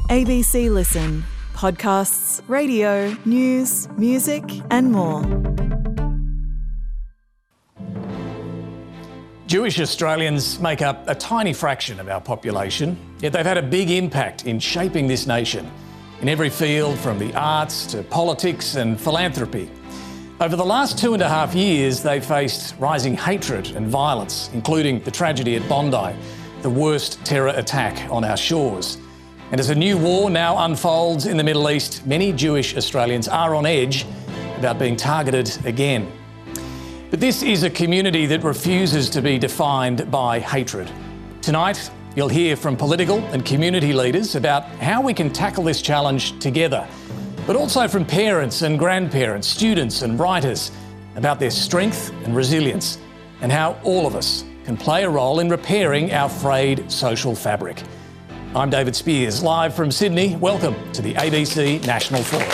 ABC Listen. Podcasts, radio, news, music and more. Jewish Australians make up a tiny fraction of our population, yet they've had a big impact in shaping this nation in every field from the arts to politics and philanthropy. Over the last 2.5 years, they've faced rising hatred and violence, including the tragedy at Bondi, the worst terror attack on our shores. And as a new war now unfolds in the Middle East, many Jewish Australians are on edge about being targeted again. But this is a community that refuses to be defined by hatred. Tonight, you'll hear from political and community leaders about how we can tackle this challenge together, but also from parents and grandparents, students and writers about their strength and resilience and how all of us can play a role in repairing our frayed social fabric. I'm David Spears, live from Sydney. Welcome to the ABC National Forum.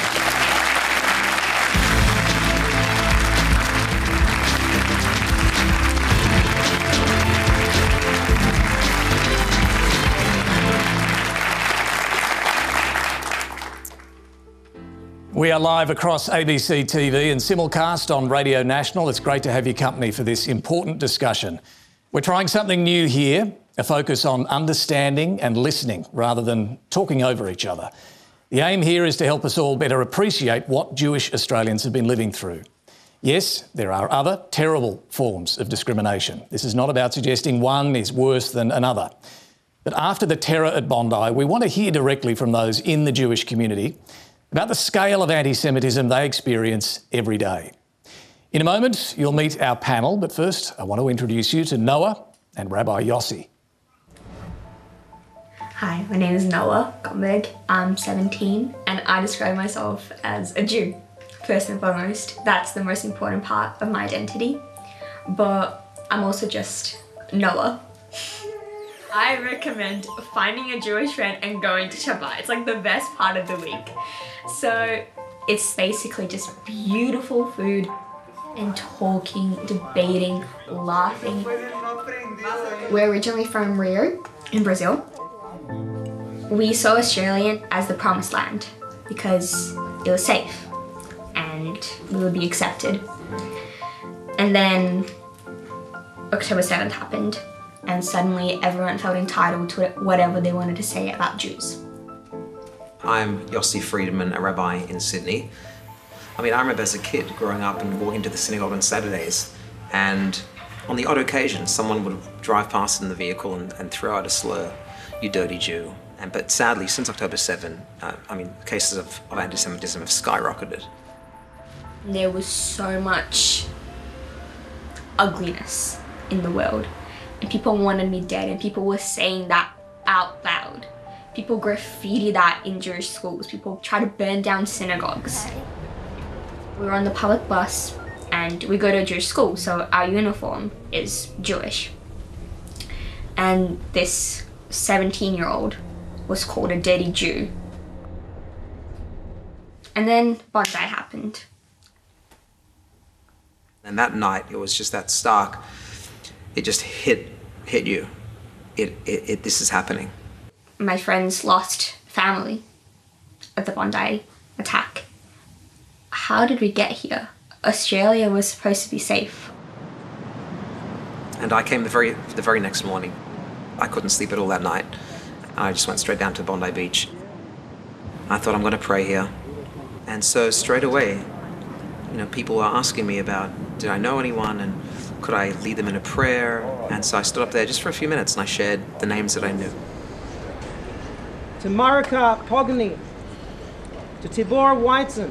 We are live across ABC TV and simulcast on Radio National. It's great to have your company for this important discussion. We're trying something new here, a focus on understanding and listening rather than talking over each other. The aim here is to help us all better appreciate what Jewish Australians have been living through. Yes, there are other terrible forms of discrimination. This is not about suggesting one is worse than another. But after the terror at Bondi, we want to hear directly from those in the Jewish community about the scale of anti-Semitism they experience every day. In a moment, you'll meet our panel, but first I want to introduce you to Noah and Rabbi Yossi. Hi, my name is Noah Gomberg. I'm 17 and I describe myself as a Jew. First and foremost, that's the most important part of my identity. But I'm also just Noah. I recommend finding a Jewish friend and going to Shabbat. It's like the best part of the week. So it's basically just beautiful food and talking, debating, laughing. We're originally from Rio in Brazil. We saw Australia as the promised land because it was safe and we would be accepted. And then October 7th happened and suddenly everyone felt entitled to whatever they wanted to say about Jews. I'm Yossi Friedman, a rabbi in Sydney. I remember as a kid growing up and walking to the synagogue on Saturdays, and on the odd occasion someone would drive past in the vehicle and throw out a slur, "You dirty Jew." But sadly, since October 7, cases of anti-Semitism have skyrocketed. There was so much ugliness in the world, and people wanted me dead, and people were saying that out loud. People graffiti that in Jewish schools. People try to burn down synagogues. We were on the public bus and we go to a Jewish school, so our uniform is Jewish. And this 17-year-old was called a dirty Jew. And then Bondi happened. And that night, it was just that stark. It just hit you. This is happening. My friends lost family at the Bondi attack. How did we get here? Australia was supposed to be safe. And I came the very next morning. I couldn't sleep at all that night. I just went straight down to Bondi Beach. I thought, I'm going to pray here. And so straight away, people were asking me about, did I know anyone and could I lead them in a prayer? And so I stood up there just for a few minutes and I shared the names that I knew. To Marika Pogny, to Tibor Weitzen,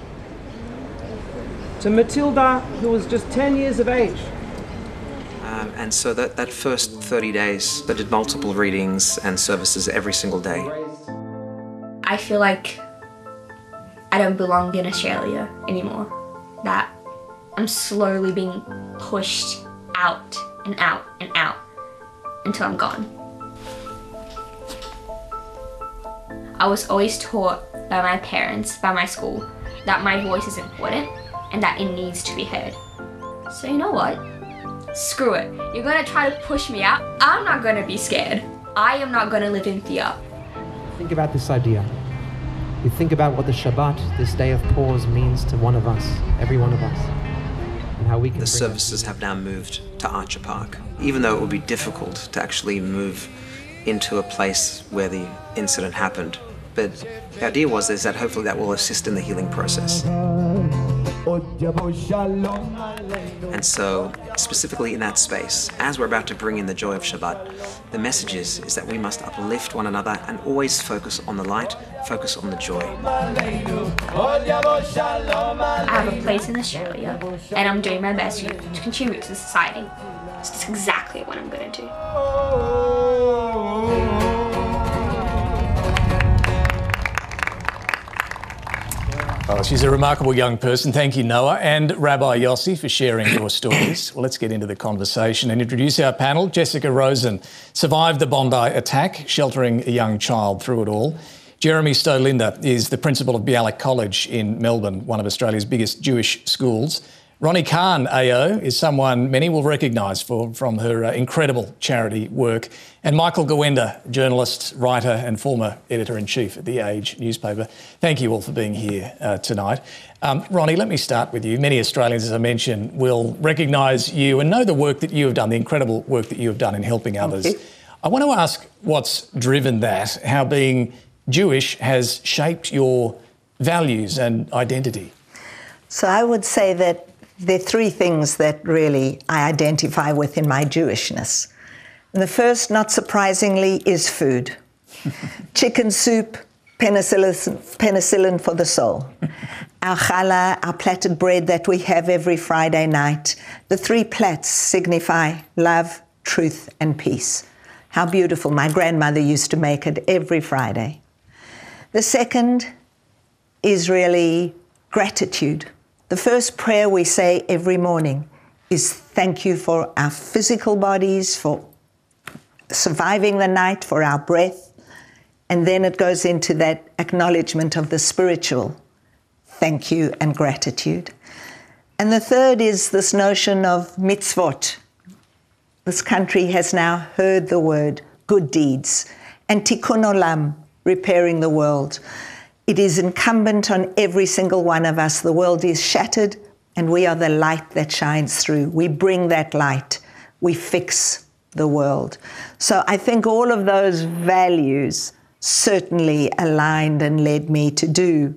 to Matilda, who was just 10 years of age. And so that first 30 days, I did multiple readings and services every single day. I feel like I don't belong in Australia anymore. That I'm slowly being pushed out and out and out until I'm gone. I was always taught by my parents, by my school, that my voice is important and that it needs to be heard. So you know what? Screw it. You're gonna try to push me out? I'm not gonna be scared. I am not gonna live in fear. Think about this idea. You think about what the Shabbat, this day of pause, means to one of us, every one of us, and how we can. The services have now moved to Archer Park, even though it would be difficult to actually move into a place where the incident happened. But the idea was that hopefully that will assist in the healing process. And so, specifically in that space, as we're about to bring in the joy of Shabbat, the message is that we must uplift one another and always focus on the light, focus on the joy. I have a place in Australia and I'm doing my best to contribute to society. It's just exactly what I'm going to do. Oh, she's a remarkable young person. Thank you, Noah, and Rabbi Yossi for sharing your stories. Well, let's get into the conversation and introduce our panel. Jessica Rosen survived the Bondi attack, sheltering a young child through it all. Jeremy Stolinda is the principal of Bialik College in Melbourne, one of Australia's biggest Jewish schools. Ronnie Khan, AO, is someone many will recognise from her incredible charity work. And Michael Gawenda, journalist, writer and former editor-in-chief at The Age newspaper. Thank you all for being here tonight. Ronnie, let me start with you. Many Australians, as I mentioned, will recognise you and know the work that you have done, the incredible work that you have done in helping others. I want to ask what's driven that, how being Jewish has shaped your values and identity. So I would say that there are three things that really I identify with in my Jewishness. And the first, not surprisingly, is food. Chicken soup, penicillin for the soul. Our challah, our platted bread that we have every Friday night. The three plats signify love, truth, and peace. How beautiful. My grandmother used to make it every Friday. The second is really gratitude. The first prayer we say every morning is thank you for our physical bodies, for surviving the night, for our breath. And then it goes into that acknowledgement of the spiritual thank you and gratitude. And the third is this notion of mitzvot. This country has now heard the word good deeds and tikkun olam, repairing the world. It is incumbent on every single one of us. The world is shattered and we are the light that shines through. We bring that light. We fix the world. So I think all of those values certainly aligned and led me to do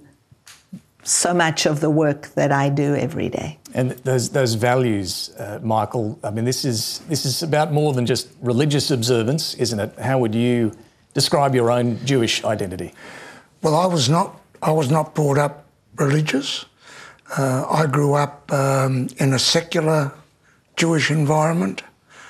so much of the work that I do every day. And those values, Michael, I mean, this is about more than just religious observance, isn't it? How would you describe your own Jewish identity? Well, I was not brought up religious. I grew up in a secular Jewish environment.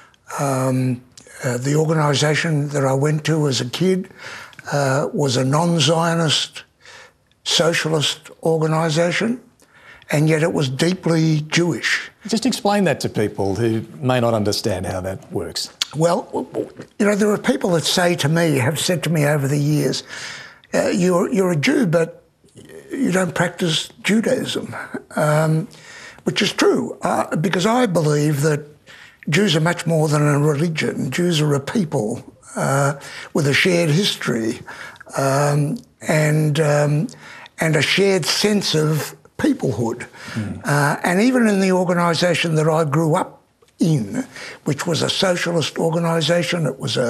The organisation that I went to as a kid was a non-Zionist socialist organisation, and yet it was deeply Jewish. Just explain that to people who may not understand how that works. Well, you know, there are people that have said to me over the years, you're a Jew, but you don't practice Judaism, which is true, because I believe that Jews are much more than a religion. Jews are a people with a shared history and a shared sense of peoplehood. And even in the organisation that I grew up in, which was a socialist organisation, it was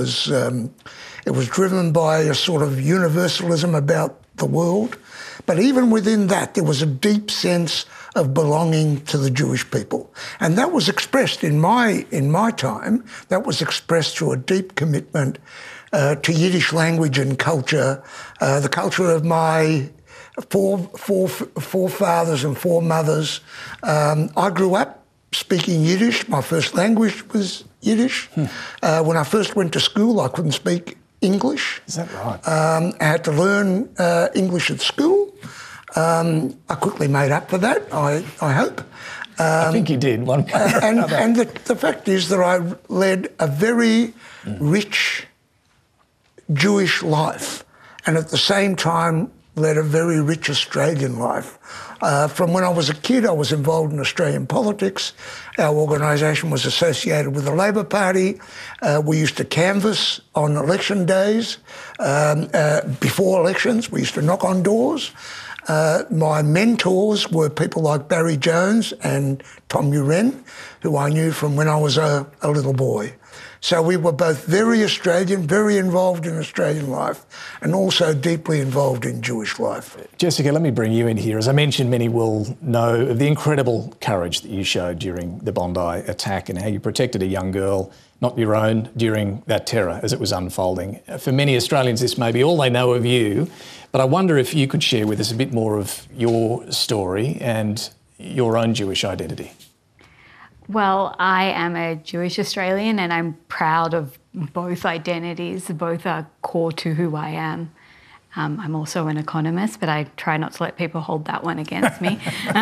driven by a sort of universalism about the world. But even within that, there was a deep sense of belonging to the Jewish people. And that was expressed in my time, that was expressed through a deep commitment to Yiddish language and culture, the culture of my forefathers and foremothers. I grew up speaking Yiddish. My first language was Yiddish. When I first went to school, I couldn't speak English. Is that right? I had to learn English at school. I quickly made up for that, I hope. I think you did. And the fact is that I led a very rich Jewish life, and at the same time led a very rich Australian life. From when I was a kid, I was involved in Australian politics. Our organisation was associated with the Labor Party. We used to canvass on election days. Before elections, we used to knock on doors. My mentors were people like Barry Jones and Tom Uren, who I knew from when I was a little boy. So we were both very Australian, very involved in Australian life, and also deeply involved in Jewish life. Jessica, let me bring you in here. As I mentioned, many will know of the incredible courage that you showed during the Bondi attack and how you protected a young girl, not your own, during that terror as it was unfolding. For many Australians, this may be all they know of you, but I wonder if you could share with us a bit more of your story and your own Jewish identity. Well, I am a Jewish Australian and I'm proud of both identities. Both are core to who I am. I'm also an economist, but I try not to let people hold that one against me.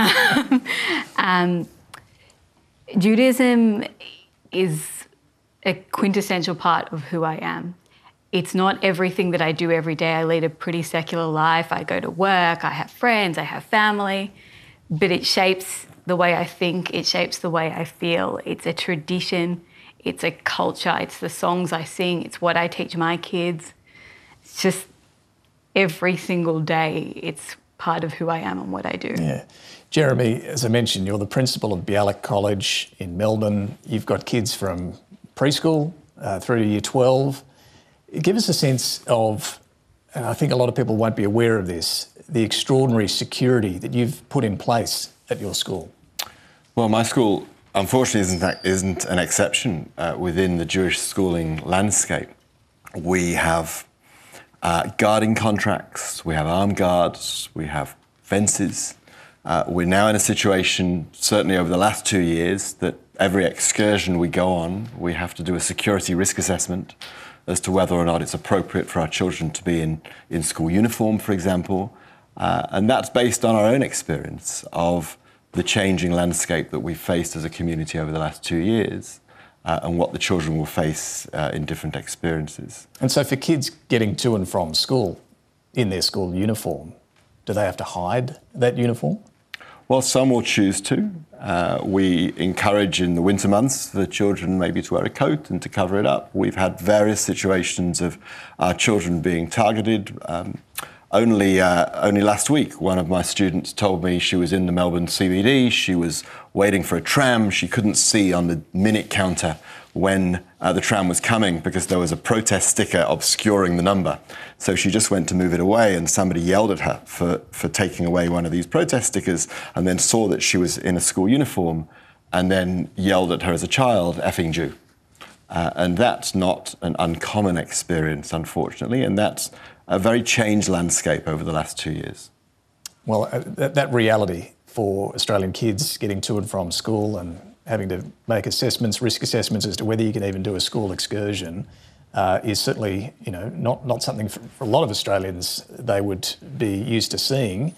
Judaism is a quintessential part of who I am. It's not everything that I do every day. I lead a pretty secular life. I go to work, I have friends, I have family, but it shapes the way I think, it shapes the way I feel. It's a tradition, it's a culture, it's the songs I sing, it's what I teach my kids. It's just every single day, it's part of who I am and what I do. Yeah. Jeremy, as I mentioned, you're the principal of Bialik College in Melbourne. You've got kids from preschool through to year 12. Give us a sense of, and I think a lot of people won't be aware of this, the extraordinary security that you've put in place at your school. Well, my school, unfortunately, isn't an exception within the Jewish schooling landscape. We have guarding contracts, we have armed guards, we have fences. We're now in a situation, certainly over the last 2 years, that every excursion we go on, we have to do a security risk assessment as to whether or not it's appropriate for our children to be in school uniform, for example. And that's based on our own experience of the changing landscape that we've faced as a community over the last 2 years and what the children will face in different experiences. And so for kids getting to and from school in their school uniform, do they have to hide that uniform? Well, some will choose to. We encourage in the winter months the children maybe to wear a coat and to cover it up. We've had various situations of our children being targeted. Only last week, one of my students told me she was in the Melbourne CBD, she was waiting for a tram, she couldn't see on the minute counter when the tram was coming because there was a protest sticker obscuring the number. So she just went to move it away and somebody yelled at her for taking away one of these protest stickers and then saw that she was in a school uniform and then yelled at her as a child, "Effing Jew." And that's not an uncommon experience, unfortunately, and that's a very changed landscape over the last 2 years. Well, that reality for Australian kids getting to and from school and having to make assessments, risk assessments as to whether you can even do a school excursion is certainly, not something for a lot of Australians they would be used to seeing.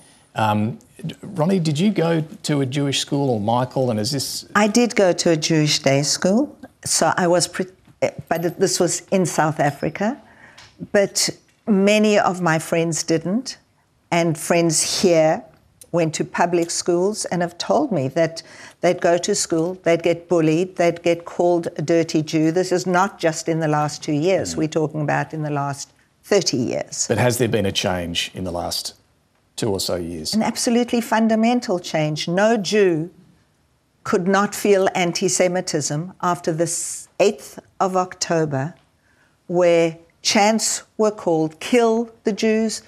Ronnie, did you go to a Jewish school, or Michael, and is this... I did go to a Jewish day school, so I was, but this was in South Africa, but many of my friends didn't, and friends here went to public schools and have told me that they'd go to school, they'd get bullied, they'd get called a dirty Jew. This is not just in the last 2 years, we're talking about in the last 30 years. But has there been a change in the last 2 or so years? An absolutely fundamental change. No Jew could not feel anti-Semitism after the 8th of October, where chants were called, kill the Jews,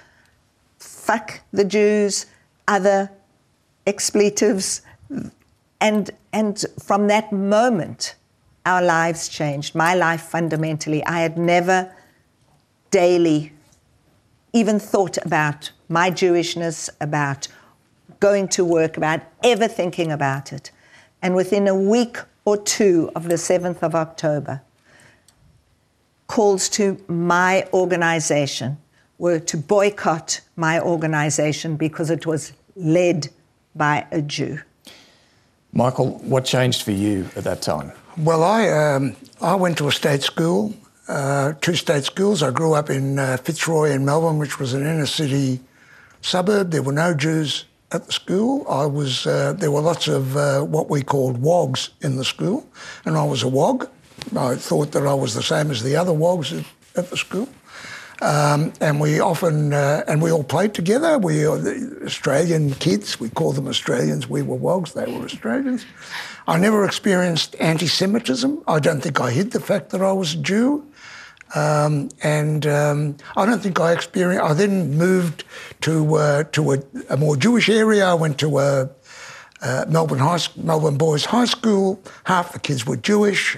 fuck the Jews, other expletives. And from that moment, our lives changed. My life fundamentally. I had never daily even thought about my Jewishness, about going to work, about ever thinking about it. And within a week or two of the 7th of October, calls to my organisation were to boycott my organisation because it was led by a Jew. Michael, what changed for you at that time? Well, I went to a state school, 2 state schools. I grew up in Fitzroy in Melbourne, which was an inner city suburb. There were no Jews at the school. There were lots of what we called wogs in the school, and I was a wog. I thought that I was the same as the other wogs at the school. And we often, and we all played together. We are the Australian kids. We call them Australians. We were wogs, they were Australians. I never experienced anti-Semitism. I don't think I hid the fact that I was a Jew. I don't think I experienced. I then moved to a more Jewish area. I went to Melbourne Boys High School. Half the kids were Jewish.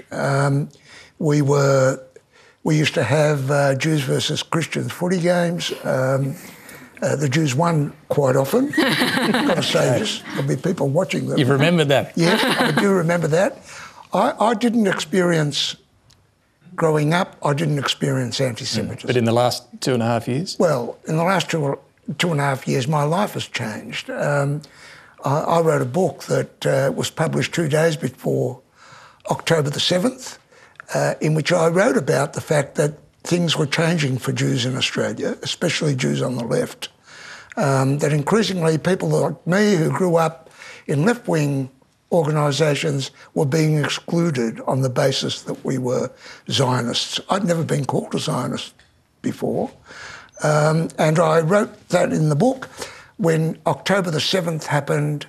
We used to have Jews versus Christians footy games. The Jews won quite often. I've got to say this. There'll be people watching them. You've remembered that? Yes, I do remember that. I didn't experience, growing up, I didn't experience anti-Semitism. But in the last 2.5 years? Well, in the last two and a half years, my life has changed. I wrote a book that was published 2 days before October the 7th, in which I wrote about the fact that things were changing for Jews in Australia, especially Jews on the left. That increasingly people like me who grew up in left-wing organisations were being excluded on the basis that we were Zionists. I'd never been called a Zionist before. And I wrote that in the book. When October the 7th happened,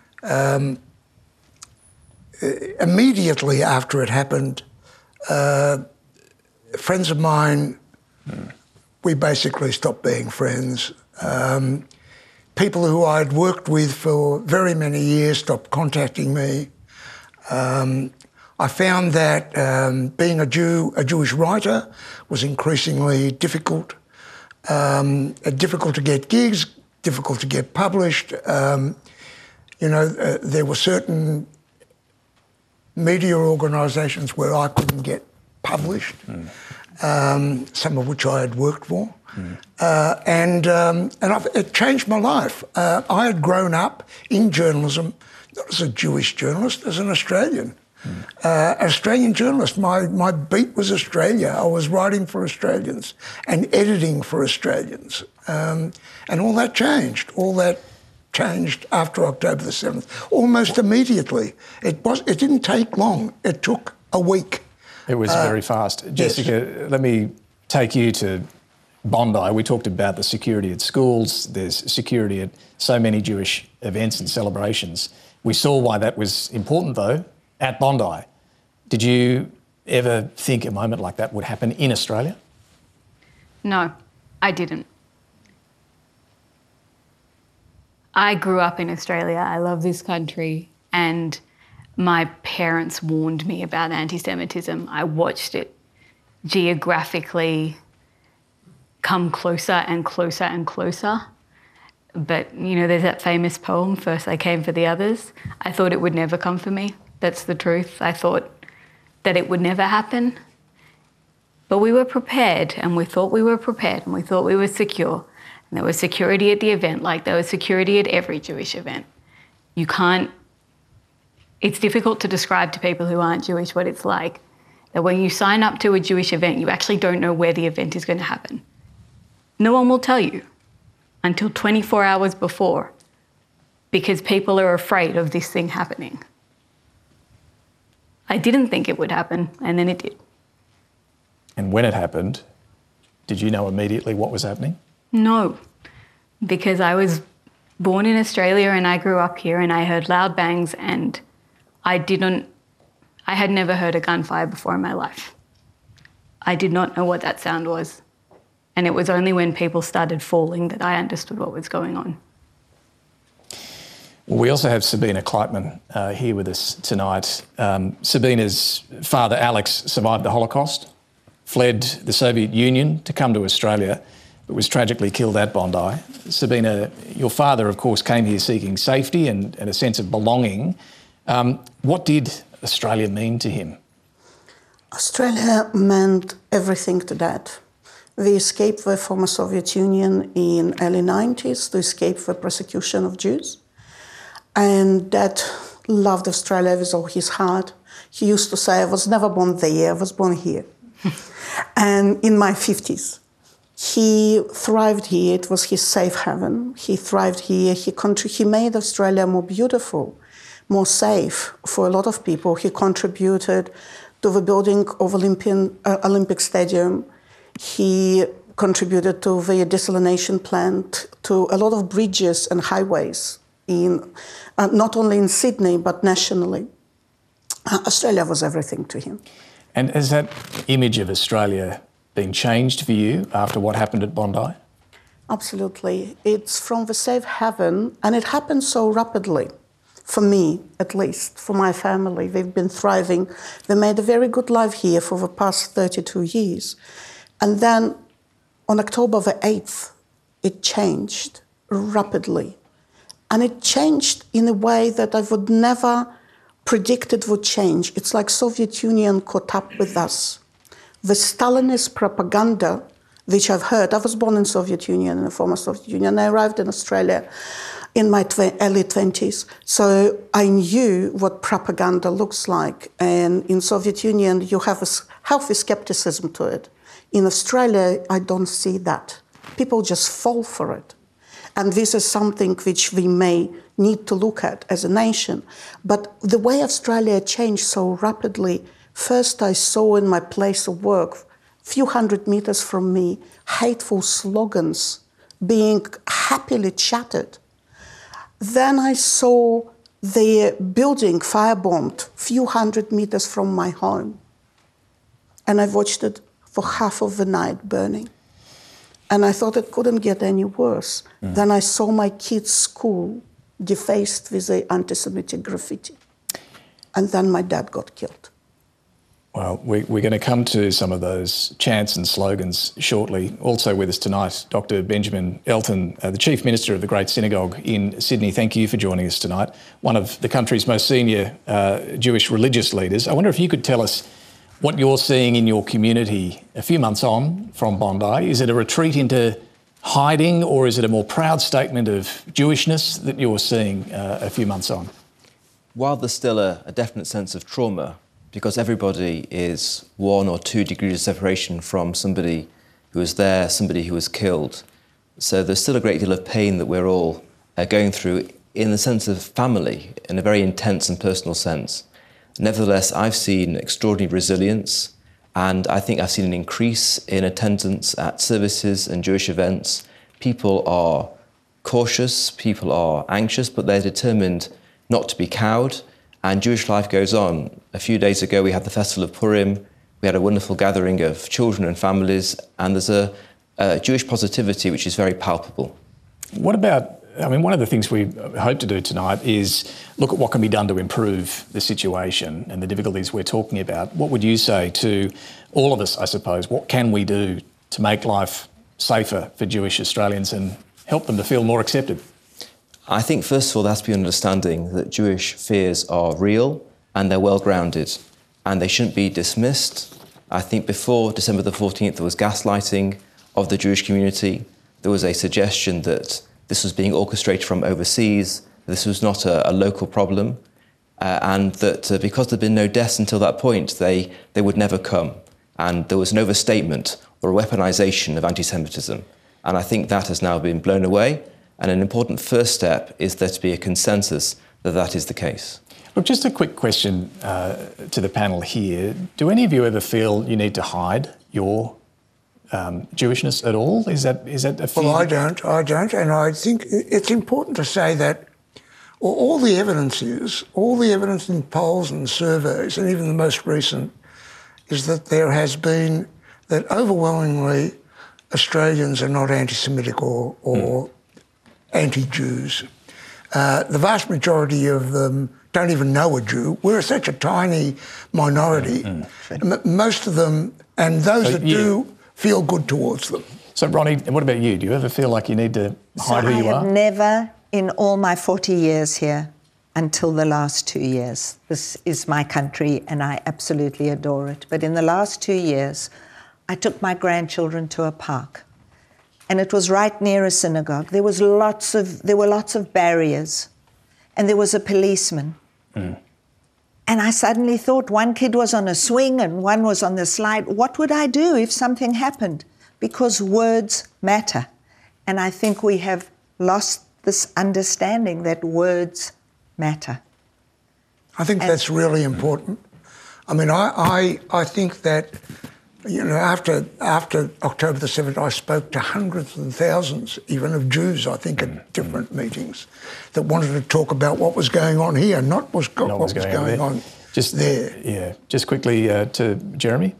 immediately after it happened, friends of mine, we basically stopped being friends. People who I'd worked with for very many years stopped contacting me. I found that being a Jewish writer was increasingly difficult. Difficult to get gigs, difficult to get published. There were certain media organisations where I couldn't get published, some of which I had worked for. It changed my life. I had grown up in journalism, not as a Jewish journalist, as an Australian. Australian journalist. My beat was Australia. I was writing for Australians and editing for Australians. And all that changed. All that changed after October the 7th, almost immediately. It didn't take long. It took a week. It was very fast. Jessica, yes. Let me take you to Bondi. We talked about the security at schools. There's security at so many Jewish events and celebrations. We saw why that was important, though, at Bondi. Did you ever think a moment like that would happen in Australia? No, I didn't. I grew up in Australia. I love this country, and my parents warned me about anti-Semitism. I watched it geographically come closer and closer and closer. But, there's that famous poem, First I Came for the Others. I thought it would never come for me. That's the truth. I thought that it would never happen. But we were prepared, and we thought we were prepared, and we thought we were secure. And there was security at the event, like there was security at every Jewish event. It's difficult to describe to people who aren't Jewish what it's like. That when you sign up to a Jewish event, you actually don't know where the event is going to happen. No one will tell you until 24 hours before, because people are afraid of this thing happening. I didn't think it would happen, and then it did. And when it happened, did you know immediately what was happening? No, because I was born in Australia and I grew up here and I heard loud bangs, and I had never heard a gunfire before in my life. I did not know what that sound was. And it was only when people started falling that I understood what was going on. Well, we also have Sabina Kleitman here with us tonight. Sabina's father, Alex, survived the Holocaust, fled the Soviet Union to come to Australia, but was tragically killed at Bondi. Sabina, your father, of course, came here seeking safety and a sense of belonging. What did Australia mean to him? Australia meant everything to Dad. We escaped the former Soviet Union in early 90s to escape the persecution of Jews. And Dad loved Australia with all his heart. He used to say, I was never born there, I was born here. And in my 50s. He thrived here. It was his safe haven. He thrived here. He made Australia more beautiful, more safe for a lot of people. He contributed to the building of Olympic Stadium. He contributed to the desalination plant, to a lot of bridges and highways, not only in Sydney, but nationally. Australia was everything to him. And has that image of Australia been changed for you after what happened at Bondi? Absolutely. It's from the safe haven, and it happened so rapidly. For me, at least, for my family. They've been thriving. They made a very good life here for the past 32 years. And then on October the 8th, it changed rapidly. And it changed in a way that I would never predict it would change. It's like Soviet Union caught up with us. The Stalinist propaganda, which I've heard, I was born in Soviet Union, in the former Soviet Union. I arrived in Australia in my early 20s. So I knew what propaganda looks like. And in Soviet Union, you have a healthy skepticism to it. In Australia, I don't see that. People just fall for it. And this is something which we may need to look at as a nation. But the way Australia changed so rapidly, first I saw in my place of work, a few hundred meters from me, hateful slogans being happily chatted. Then I saw the building firebombed a few hundred meters from my home. And I watched it for half of the night burning. And I thought it couldn't get any worse. Then I saw my kids' school defaced with the anti-Semitic graffiti. And then my dad got killed. Well, we're going to come to some of those chants and slogans shortly. Also with us tonight, Dr. Benjamin Elton, the Chief Minister of the Great Synagogue in Sydney. Thank you for joining us tonight. One of the country's most senior Jewish religious leaders. I wonder if you could tell us what you're seeing in your community a few months on from Bondi. Is it a retreat into hiding, or is it a more proud statement of Jewishness that you're seeing a few months on? While there's still a definite sense of trauma, because everybody is 1 or 2 degrees of separation from somebody who was there, somebody who was killed. So there's still a great deal of pain that we're all going through in the sense of family, in a very intense and personal sense. Nevertheless, I've seen extraordinary resilience, and I think I've seen an increase in attendance at services and Jewish events. People are cautious, people are anxious, but they're determined not to be cowed, and Jewish life goes on. A few days ago, we had the Festival of Purim. We had a wonderful gathering of children and families, and there's a Jewish positivity which is very palpable. What about, one of the things we hope to do tonight is look at what can be done to improve the situation and the difficulties we're talking about. What would you say to all of us, I suppose? What can we do to make life safer for Jewish Australians and help them to feel more accepted? I think, first of all, there has to be an understanding that Jewish fears are real and they're well-grounded, and they shouldn't be dismissed. I think before December the 14th, there was gaslighting of the Jewish community. There was a suggestion that this was being orchestrated from overseas, this was not a local problem, and that because there'd been no deaths until that point, they would never come. And there was an overstatement or a weaponization of anti-Semitism. And I think that has now been blown away. And an important first step is there to be a consensus that that is the case. Look, just a quick question to the panel here. Do any of you ever feel you need to hide your Jewishness at all? Is that a fear? Well, I don't, and I think it's important to say that all the evidence in polls and surveys, and even the most recent, is that there has been, that overwhelmingly Australians are not anti-Semitic or anti-Jews. The vast majority of them don't even know a Jew. We're such a tiny minority. Most of them, and those that do, feel good towards them. So, Ronnie, what about you? Do you ever feel like you need to hide who you are? I have never, in all my 40 years here, until the last 2 years, this is my country and I absolutely adore it. But in the last 2 years, I took my grandchildren to a park. And it was right near a synagogue. There were lots of barriers, and there was a policeman. And I suddenly thought, one kid was on a swing and one was on the slide. What would I do if something happened? because words matter. And I think we have lost this understanding that words matter. I think that's really important. I mean, I think that, you know, after October the 7th, I spoke to hundreds and thousands, even of Jews, I think, at different meetings that wanted to talk about what was going on here, not what was going on just there. Yeah. Just quickly to Jeremy.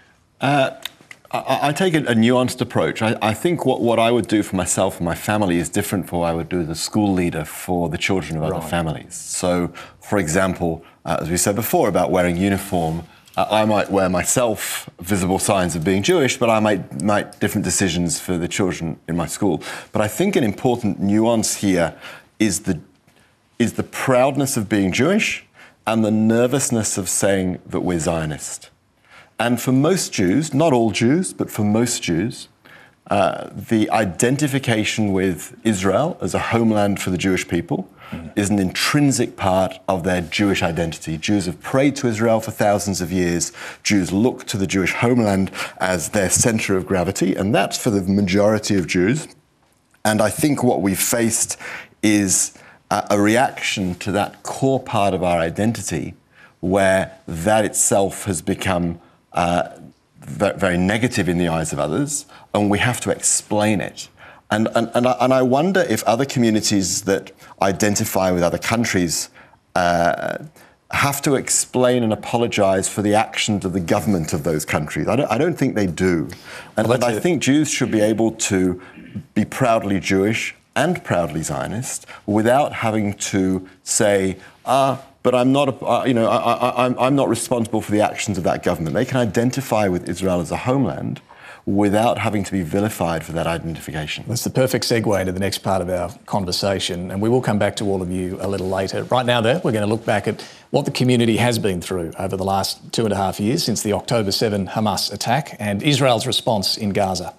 I take a nuanced approach. I think what I would do for myself and my family is different from what I would do as a school leader for the children of other families. So, for example, as we said before about wearing uniform, I might wear myself visible signs of being Jewish, but I might make different decisions for the children in my school. But I think an important nuance here is the proudness of being Jewish and the nervousness of saying that we're Zionist. And for most Jews, not all Jews, but for most Jews, the identification with Israel as a homeland for the Jewish people is an intrinsic part of their Jewish identity. Jews have prayed to Israel for thousands of years. Jews look to the Jewish homeland as their centre of gravity, and that's for the majority of Jews. And I think what we've faced is a reaction to that core part of our identity, where that itself has become very negative in the eyes of others, and we have to explain it. And I wonder if other communities that identify with other countries have to explain and apologise for the actions of the government of those countries. I don't think they do. And I think Jews should be able to be proudly Jewish and proudly Zionist without having to say, but I'm not, I'm not responsible for the actions of that government. They can identify with Israel as a homeland without having to be vilified for that identification. That's the perfect segue into the next part of our conversation, and we will come back to all of you a little later. Right now, though, we're going to look back at what the community has been through over the last 2.5 years since the October 7 Hamas attack and Israel's response in Gaza.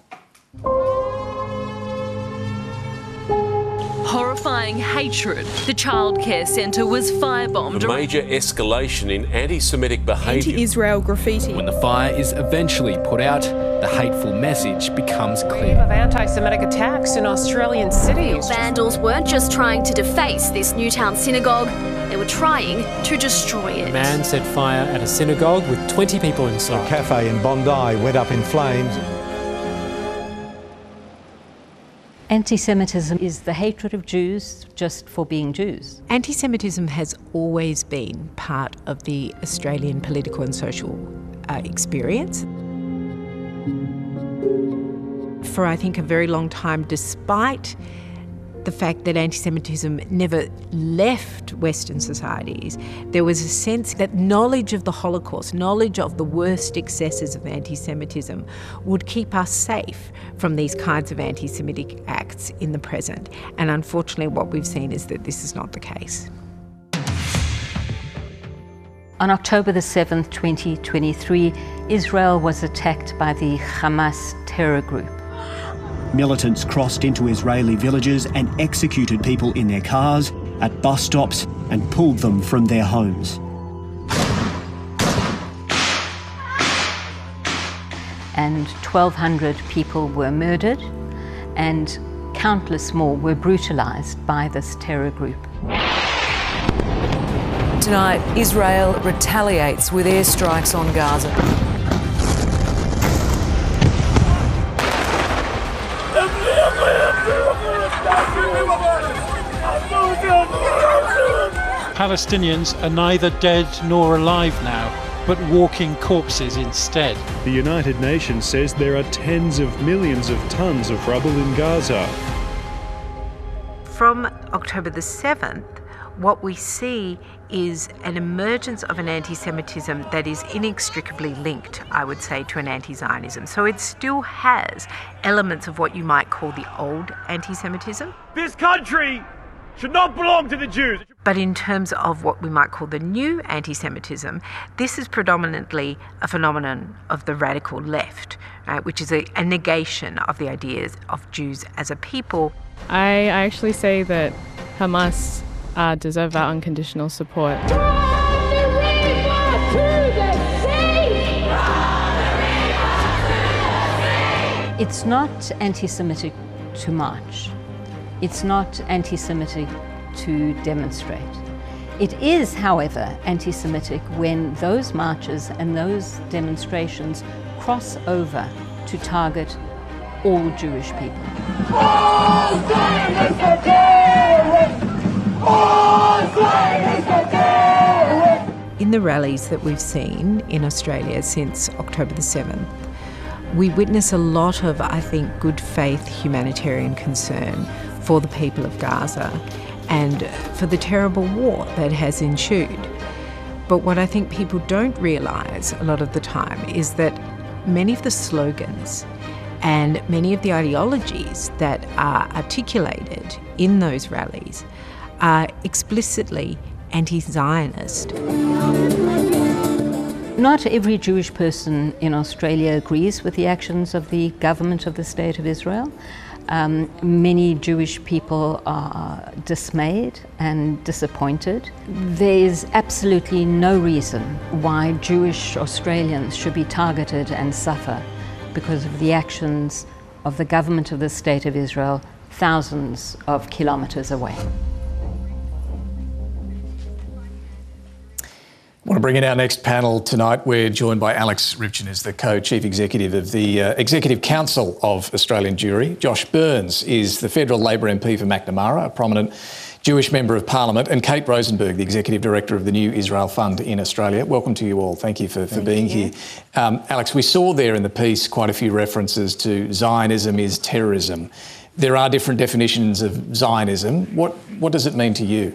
Horrifying hatred. The childcare centre was firebombed. A major escalation in anti-Semitic behaviour. Anti-Israel graffiti. When the fire is eventually put out, the hateful message becomes clear. Of anti-Semitic attacks in Australian cities. Vandals weren't just trying to deface this Newtown synagogue, they were trying to destroy it. A man set fire at a synagogue with 20 people inside. A cafe in Bondi went up in flames. Anti-Semitism is the hatred of Jews just for being Jews. Anti-Semitism has always been part of the Australian political and social experience. For, I think, a very long time, despite the fact that anti-Semitism never left Western societies, there was a sense that knowledge of the Holocaust, knowledge of the worst excesses of anti-Semitism would keep us safe from these kinds of anti-Semitic acts in the present. And unfortunately, what we've seen is that this is not the case. On October the 7th, 2023, Israel was attacked by the Hamas terror group. Militants crossed into Israeli villages and executed people in their cars, at bus stops, and pulled them from their homes. And 1,200 people were murdered, and countless more were brutalised by this terror group. Tonight, Israel retaliates with airstrikes on Gaza. Palestinians are neither dead nor alive now, but walking corpses instead. The United Nations says there are tens of millions of tons of rubble in Gaza. From October the 7th, what we see is an emergence of an anti-Semitism that is inextricably linked, I would say, to an anti-Zionism. So it still has elements of what you might call the old anti-Semitism. This country should not belong to the Jews. But in terms of what we might call the new anti-Semitism, this is predominantly a phenomenon of the radical left, which is a negation of the ideas of Jews as a people. I actually say that Hamas deserve our unconditional support. It's not anti-Semitic to march. It's not anti-Semitic to demonstrate. It is, however, anti-Semitic when those marches and those demonstrations cross over to target all Jewish people. In the rallies that we've seen in Australia since October the 7th, we witness a lot of, I think, good faith humanitarian concern for the people of Gaza and for the terrible war that has ensued. But what I think people don't realise a lot of the time is that many of the slogans and many of the ideologies that are articulated in those rallies are explicitly anti-Zionist. Not every Jewish person in Australia agrees with the actions of the government of the State of Israel. Many Jewish people are dismayed and disappointed. There is absolutely no reason why Jewish Australians should be targeted and suffer because of the actions of the government of the State of Israel thousands of kilometres away. I want to bring in our next panel tonight. We're joined by Alex Rivchin, who's the co-chief executive of the Executive Council of Australian Jewry. Josh Burns is the federal Labor MP for Macnamara, a prominent Jewish member of Parliament, and Kate Rosenberg, the executive director of the New Israel Fund in Australia. Welcome to you all. Thank you for being here. Alex, we saw there in the piece quite a few references to Zionism is terrorism. There are different definitions of Zionism. What does it mean to you?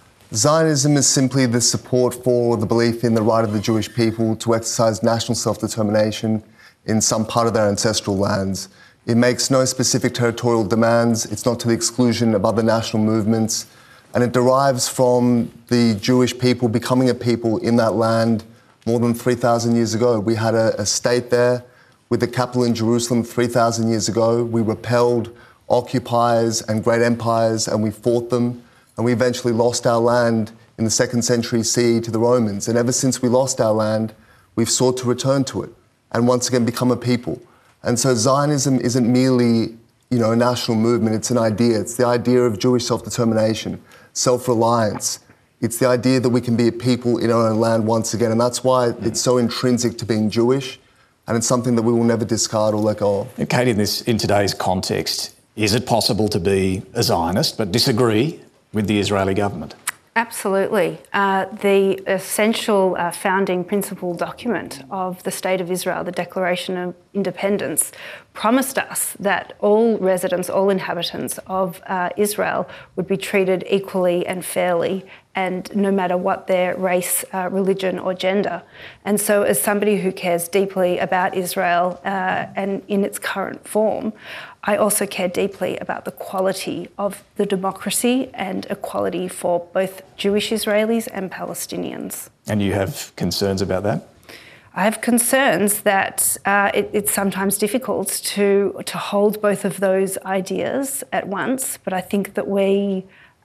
Zionism is simply the support for the belief in the right of the Jewish people to exercise national self-determination in some part of their ancestral lands. It makes no specific territorial demands. It's not to the exclusion of other national movements. And it derives from the Jewish people becoming a people in that land more than 3,000 years ago. We had a state there with the capital in Jerusalem 3,000 years ago. We repelled occupiers and great empires, and we fought them. And we eventually lost our land in the 2nd century CE to the Romans. And ever since we lost our land, we've sought to return to it and once again become a people. And so Zionism isn't merely, a national movement. It's an idea. It's the idea of Jewish self-determination, self-reliance. It's the idea that we can be a people in our own land once again. And that's why it's so intrinsic to being Jewish. And it's something that we will never discard or let go of. Kate, in today's context, is it possible to be a Zionist but disagree with the Israeli government? Absolutely. The essential founding principle document of the State of Israel, the Declaration of Independence, promised us that all residents, all inhabitants of Israel would be treated equally and fairly, and no matter what their race, religion or gender. And so as somebody who cares deeply about Israel and in its current form, I also care deeply about the quality of the democracy and equality for both Jewish Israelis and Palestinians. And you have concerns about that? I have concerns that it's sometimes difficult to hold both of those ideas at once, but I think that we,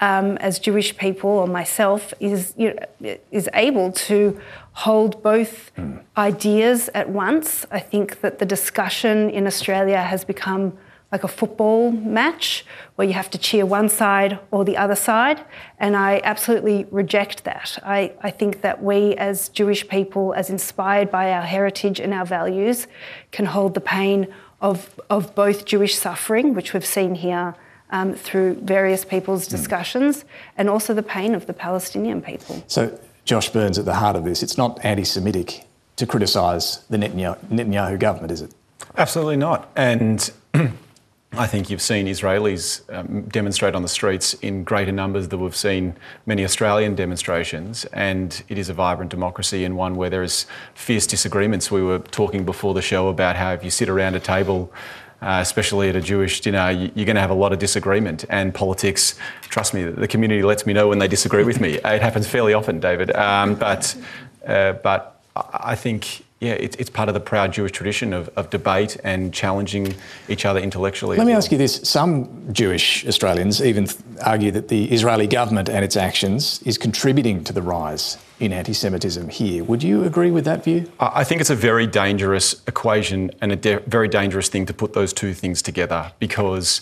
as Jewish people, or myself, is able to hold both ideas at once. I think that the discussion in Australia has become like a football match where you have to cheer one side or the other side, and I absolutely reject that. I think that we as Jewish people, as inspired by our heritage and our values, can hold the pain of both Jewish suffering, which we've seen here through various people's discussions, and also the pain of the Palestinian people. So, Josh Burns, at the heart of this, it's not anti-Semitic to criticise the Netanyahu government, is it? Absolutely not. And I think you've seen Israelis demonstrate on the streets in greater numbers than we've seen many Australian demonstrations, and it is a vibrant democracy and one where there is fierce disagreements. We were talking before the show about how if you sit around a table, especially at a Jewish dinner, you're going to have a lot of disagreement, and politics, trust me, the community lets me know when they disagree with me. It happens fairly often, David. But I think, it's part of the proud Jewish tradition of debate and challenging each other intellectually. Let me ask you this. Some Jewish Australians even argue that the Israeli government and its actions is contributing to the rise in anti-Semitism here. Would you agree with that view? I think it's a very dangerous equation and a very dangerous thing to put those two things together because,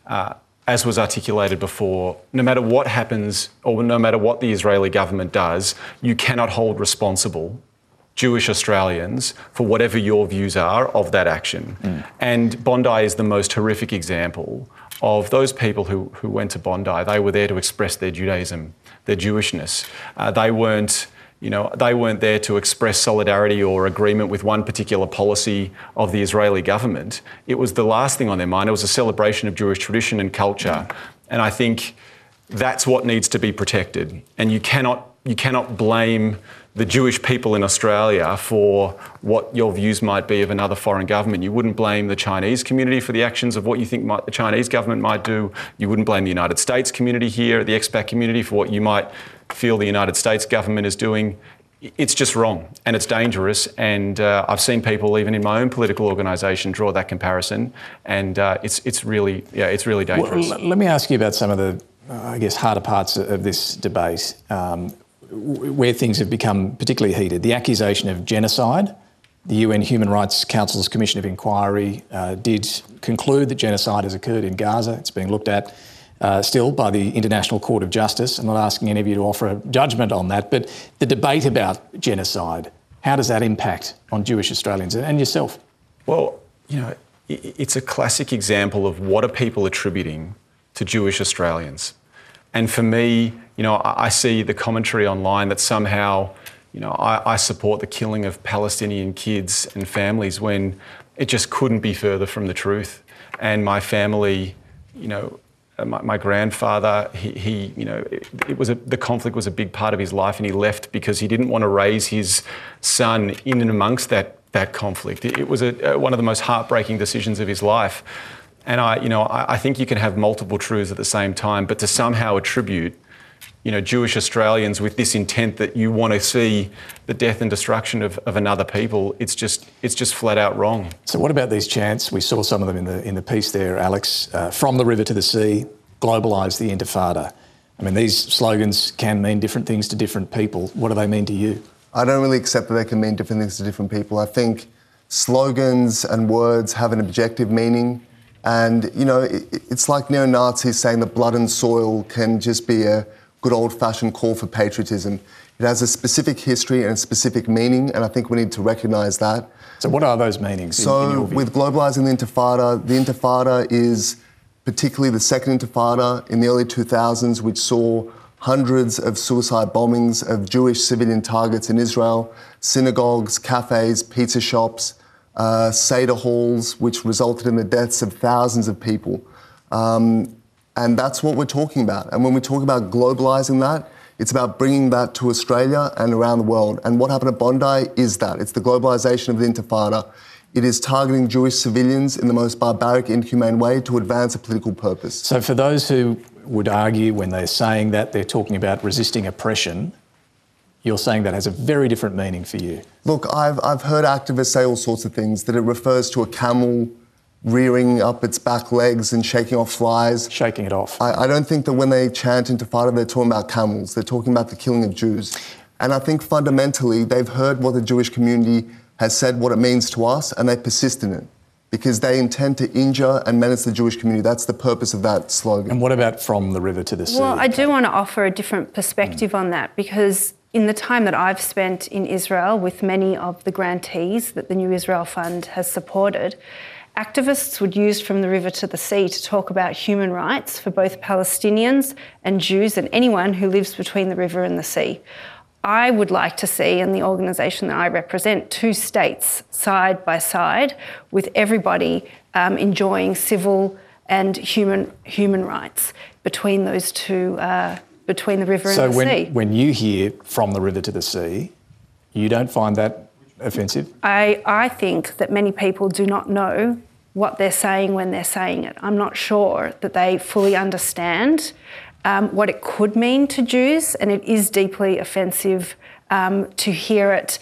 as was articulated before, no matter what happens or no matter what the Israeli government does, you cannot hold responsible Jewish Australians for whatever your views are of that action. And Bondi is the most horrific example of those people who went to Bondi. They were there to express their Judaism, their Jewishness. They weren't there to express solidarity or agreement with one particular policy of the Israeli government. It was the last thing on their mind. It was a celebration of Jewish tradition and culture. And I think that's what needs to be protected. And you cannot blame the Jewish people in Australia for what your views might be of another foreign government. You wouldn't blame the Chinese community for the actions of what you think the Chinese government might do. You wouldn't blame the United States community here, the expat community, for what you might feel the United States government is doing. It's just wrong and it's dangerous. And I've seen people, even in my own political organisation, draw that comparison. And it's really dangerous. Well, let me ask you about some of the, harder parts of this debate. Where things have become particularly heated. The accusation of genocide. The UN Human Rights Council's Commission of Inquiry did conclude that genocide has occurred in Gaza. It's being looked at still by the International Court of Justice. I'm not asking any of you to offer a judgment on that, but the debate about genocide, how does that impact on Jewish Australians and yourself? Well, it's a classic example of what are people attributing to Jewish Australians. And for me, I see the commentary online that somehow, I support the killing of Palestinian kids and families when it just couldn't be further from the truth. And my family, my grandfather, the conflict was a big part of his life, and he left because he didn't want to raise his son in and amongst that conflict. It was one of the most heartbreaking decisions of his life. And I think you can have multiple truths at the same time, but to somehow attribute, Jewish Australians with this intent that you want to see the death and destruction of another people, it's just flat out wrong. So what about these chants? We saw some of them in the piece there, Alex. From the river to the sea, globalise the intifada. I mean, these slogans can mean different things to different people. What do they mean to you? I don't really accept that they can mean different things to different people. I think slogans and words have an objective meaning. And, it's like neo-Nazis saying that blood and soil can just be a good old-fashioned call for patriotism. It has a specific history and a specific meaning, and I think we need to recognise that. So what are those meanings? So with globalising the Intifada is particularly the second Intifada in the early 2000s, which saw hundreds of suicide bombings of Jewish civilian targets in Israel, synagogues, cafes, pizza shops, Seder halls, which resulted in the deaths of thousands of people. And that's what we're talking about. And when we talk about globalising that, it's about bringing that to Australia and around the world. And what happened at Bondi is that. It's the globalisation of the Intifada. It is targeting Jewish civilians in the most barbaric, inhumane way to advance a political purpose. So for those who would argue when they're saying that, they're talking about resisting oppression, you're saying that has a very different meaning for you. Look, I've heard activists say all sorts of things, that it refers to a camel rearing up its back legs and shaking off flies. Shaking it off. I don't think that when they chant Intifada, they're talking about camels. They're talking about the killing of Jews. And I think fundamentally, they've heard what the Jewish community has said, what it means to us, and they persist in it because they intend to injure and menace the Jewish community. That's the purpose of that slogan. And what about from the river to the sea? Well, I do want to offer a different perspective on that, because in the time that I've spent in Israel with many of the grantees that the New Israel Fund has supported, activists would use From the River to the Sea to talk about human rights for both Palestinians and Jews and anyone who lives between the river and the sea. I would like to see, in the organisation that I represent, two states side by side with everybody enjoying civil and human rights between those two, between the river and the sea. So when you hear From the River to the Sea, you don't find that offensive? I think that many people do not know what they're saying when they're saying it. I'm not sure that they fully understand what it could mean to Jews, and it is deeply offensive to hear it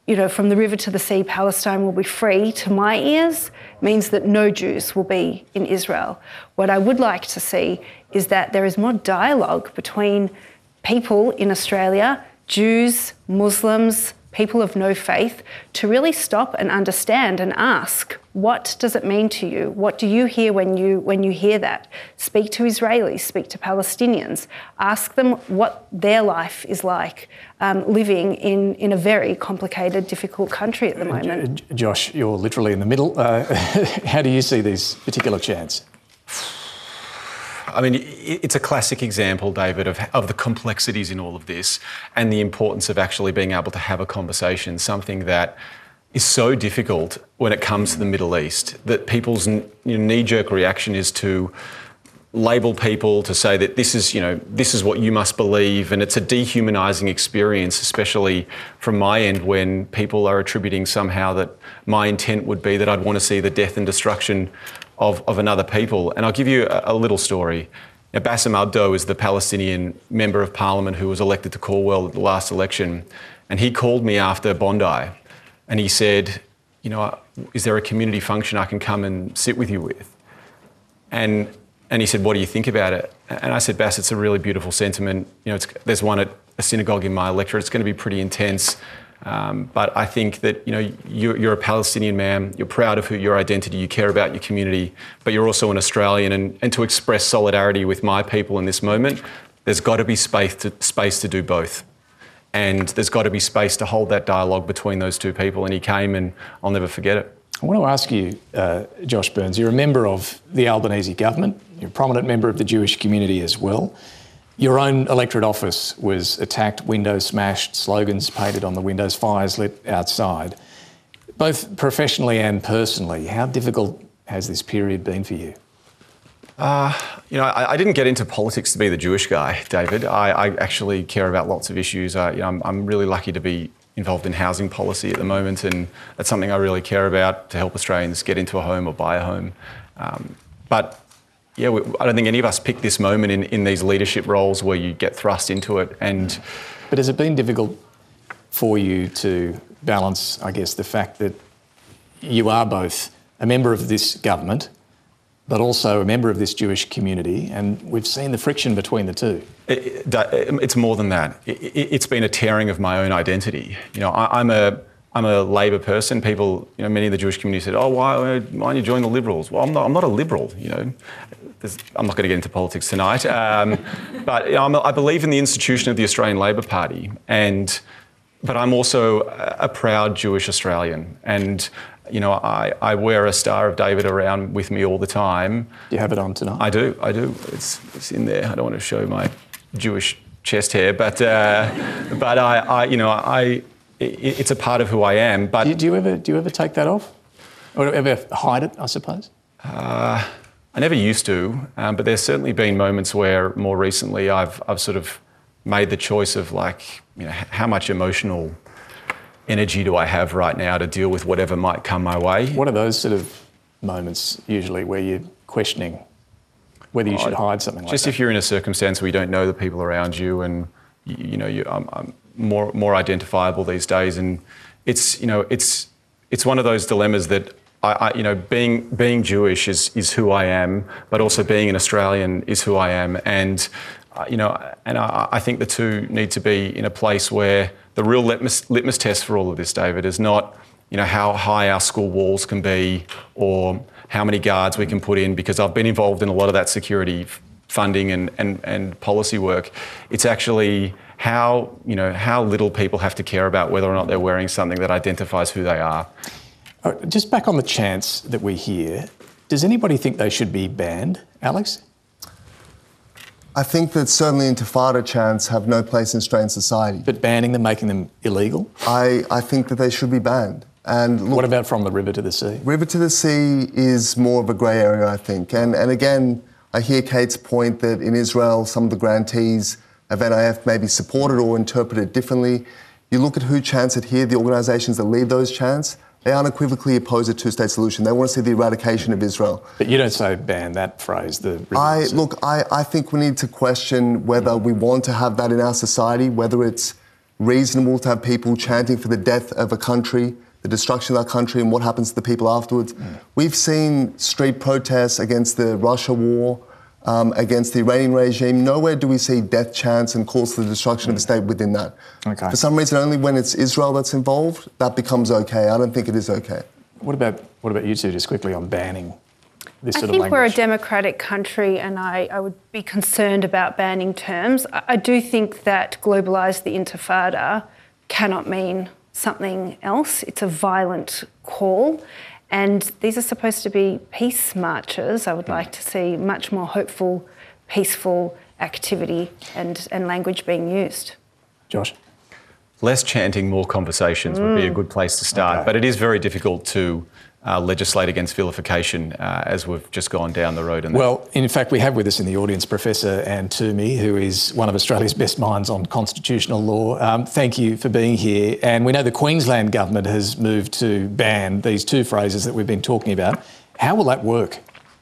from the river to the sea, Palestine will be free, to my ears, means that no Jews will be in Israel. What I would like to see is that there is more dialogue between people in Australia, Jews, Muslims, people of no faith, to really stop and understand and ask, what does it mean to you? What do you hear when you hear that? Speak to Israelis, speak to Palestinians, ask them what their life is like living in a very complicated, difficult country at the moment. Josh, you're literally in the middle. How do you see this particular chance? I mean, it's a classic example, David, of the complexities in all of this and the importance of actually being able to have a conversation, something that is so difficult when it comes to the Middle East, that people's knee-jerk reaction is to label people, to say that this is what you must believe, and it's a dehumanising experience, especially from my end, when people are attributing somehow that my intent would be that I'd want to see the death and destruction of another people. And I'll give you a little story. Now, Bassem Abdo is the Palestinian Member of Parliament who was elected to Calwell at the last election, and he called me after Bondi and he said, is there a community function I can come and sit with you with? And he said, what do you think about it? And I said, Bass, it's a really beautiful sentiment. There's one at a synagogue in my electorate. It's going to be pretty intense. But I think that, you're a Palestinian man, you're proud of your identity, you care about your community, but you're also an Australian. And to express solidarity with my people in this moment, there's got to be space to do both. And there's got to be space to hold that dialogue between those two people. And he came, and I'll never forget it. I want to ask you, Josh Burns, you're a member of the Albanese government, you're a prominent member of the Jewish community as well. Your own electorate office was attacked, windows smashed, slogans painted on the windows, fires lit outside. Both professionally and personally, how difficult has this period been for you? I didn't get into politics to be the Jewish guy, David. I actually care about lots of issues. I'm really lucky to be involved in housing policy at the moment, and that's something I really care about, to help Australians get into a home or buy a home. But I don't think any of us picked this moment in these leadership roles where you get thrust into it. But has it been difficult for you to balance, I guess, the fact that you are both a member of this government, but also a member of this Jewish community, and we've seen the friction between the two? It's more than that. It's been a tearing of my own identity. I'm a Labor person. People, many of the Jewish community said, "Oh, why don't you join the Liberals?" Well, I'm not a Liberal. I'm not going to get into politics tonight, but I believe in the institution of the Australian Labor Party, but I'm also a proud Jewish Australian, and I wear a Star of David around with me all the time. Do you have it on tonight? I do. It's in there. I don't want to show my Jewish chest hair, but it's a part of who I am. But do you ever take that off, or ever hide it, I suppose? I never used to, but there's certainly been moments where more recently I've sort of made the choice of how much emotional energy do I have right now to deal with whatever might come my way. What are those sort of moments usually where you're questioning whether you should hide something like that? Just if you're in a circumstance where you don't know the people around you, and I'm more identifiable these days, and it's one of those dilemmas that being Jewish is who I am, but also being an Australian is who I am, and I think the two need to be in a place where the real litmus test for all of this, David, is not how high our school walls can be or how many guards we can put in, because I've been involved in a lot of that security funding and policy work. It's actually how little people have to care about whether or not they're wearing something that identifies who they are. Just back on the chants that we hear, does anybody think they should be banned, Alex? I think that certainly Intifada chants have no place in Australian society. But banning them, making them illegal? I think that they should be banned. And look, what about from the river to the sea? River to the sea is more of a grey area, I think. And again, I hear Kate's point that in Israel, some of the grantees of NIF may be supported or interpreted differently. You look at who chants it here, the organisations that lead those chants, they unequivocally oppose a two-state solution. They want to see the eradication of Israel. But you don't say ban that phrase, I think we need to question whether we want to have that in our society, whether it's reasonable to have people chanting for the death of a country, the destruction of that country, and what happens to the people afterwards? We've seen street protests against the Russia war, against the Iranian regime. Nowhere do we see death chants and calls for the destruction of the state within that. Okay. For some reason, only when it's Israel that's involved, that becomes okay. I don't think it is okay. What about you two, just quickly on banning this sort of language? I think we're a democratic country, and I would be concerned about banning terms. I do think that globalise the intifada cannot mean something else. It's a violent call. And these are supposed to be peace marches. I would like to see much more hopeful, peaceful activity and language being used. Josh? Less chanting, more conversations would be a good place to start. Okay. But it is very difficult to legislate against vilification as we've just gone down the road. Well, in fact, we have with us in the audience Professor Anne Twomey, who is one of Australia's best minds on constitutional law. Thank you for being here. And we know the Queensland government has moved to ban these two phrases that we've been talking about. How will that work?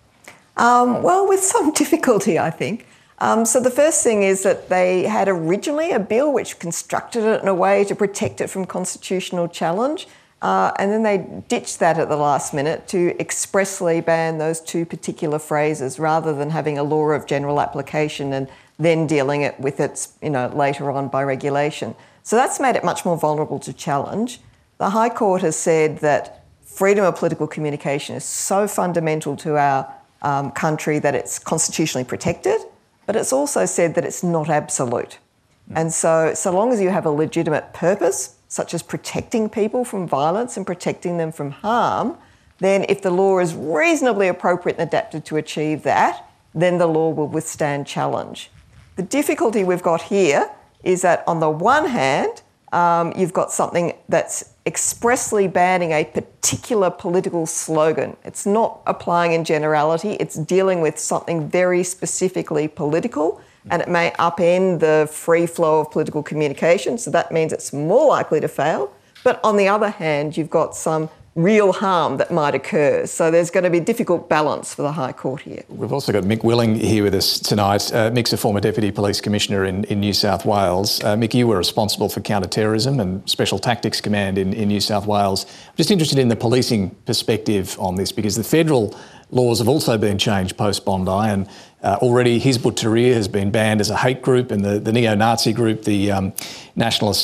Well, with some difficulty, I think. So the first thing is that they had originally a bill which constructed it in a way to protect it from constitutional challenge. And then they ditched that at the last minute to expressly ban those two particular phrases rather than having a law of general application and then dealing it with it, later on by regulation. So that's made it much more vulnerable to challenge. The High Court has said that freedom of political communication is so fundamental to our country that it's constitutionally protected, but it's also said that it's not absolute. And so long as you have a legitimate purpose, such as protecting people from violence and protecting them from harm, then if the law is reasonably appropriate and adapted to achieve that, then the law will withstand challenge. The difficulty we've got here is that on the one hand, you've got something that's expressly banning a particular political slogan. It's not applying in generality, it's dealing with something very specifically political, and it may upend the free flow of political communication, so that means it's more likely to fail. But on the other hand, you've got some real harm that might occur. So there's going to be a difficult balance for the High Court here. We've also got Mick Willing here with us tonight. Mick's a former Deputy Police Commissioner in New South Wales. Mick, you were responsible for counter-terrorism and Special Tactics Command in New South Wales. I'm just interested in the policing perspective on this, because the federal laws have also been changed post-Bondi, and already Hizb ut-Tahrir has been banned as a hate group, and the neo-Nazi group, the National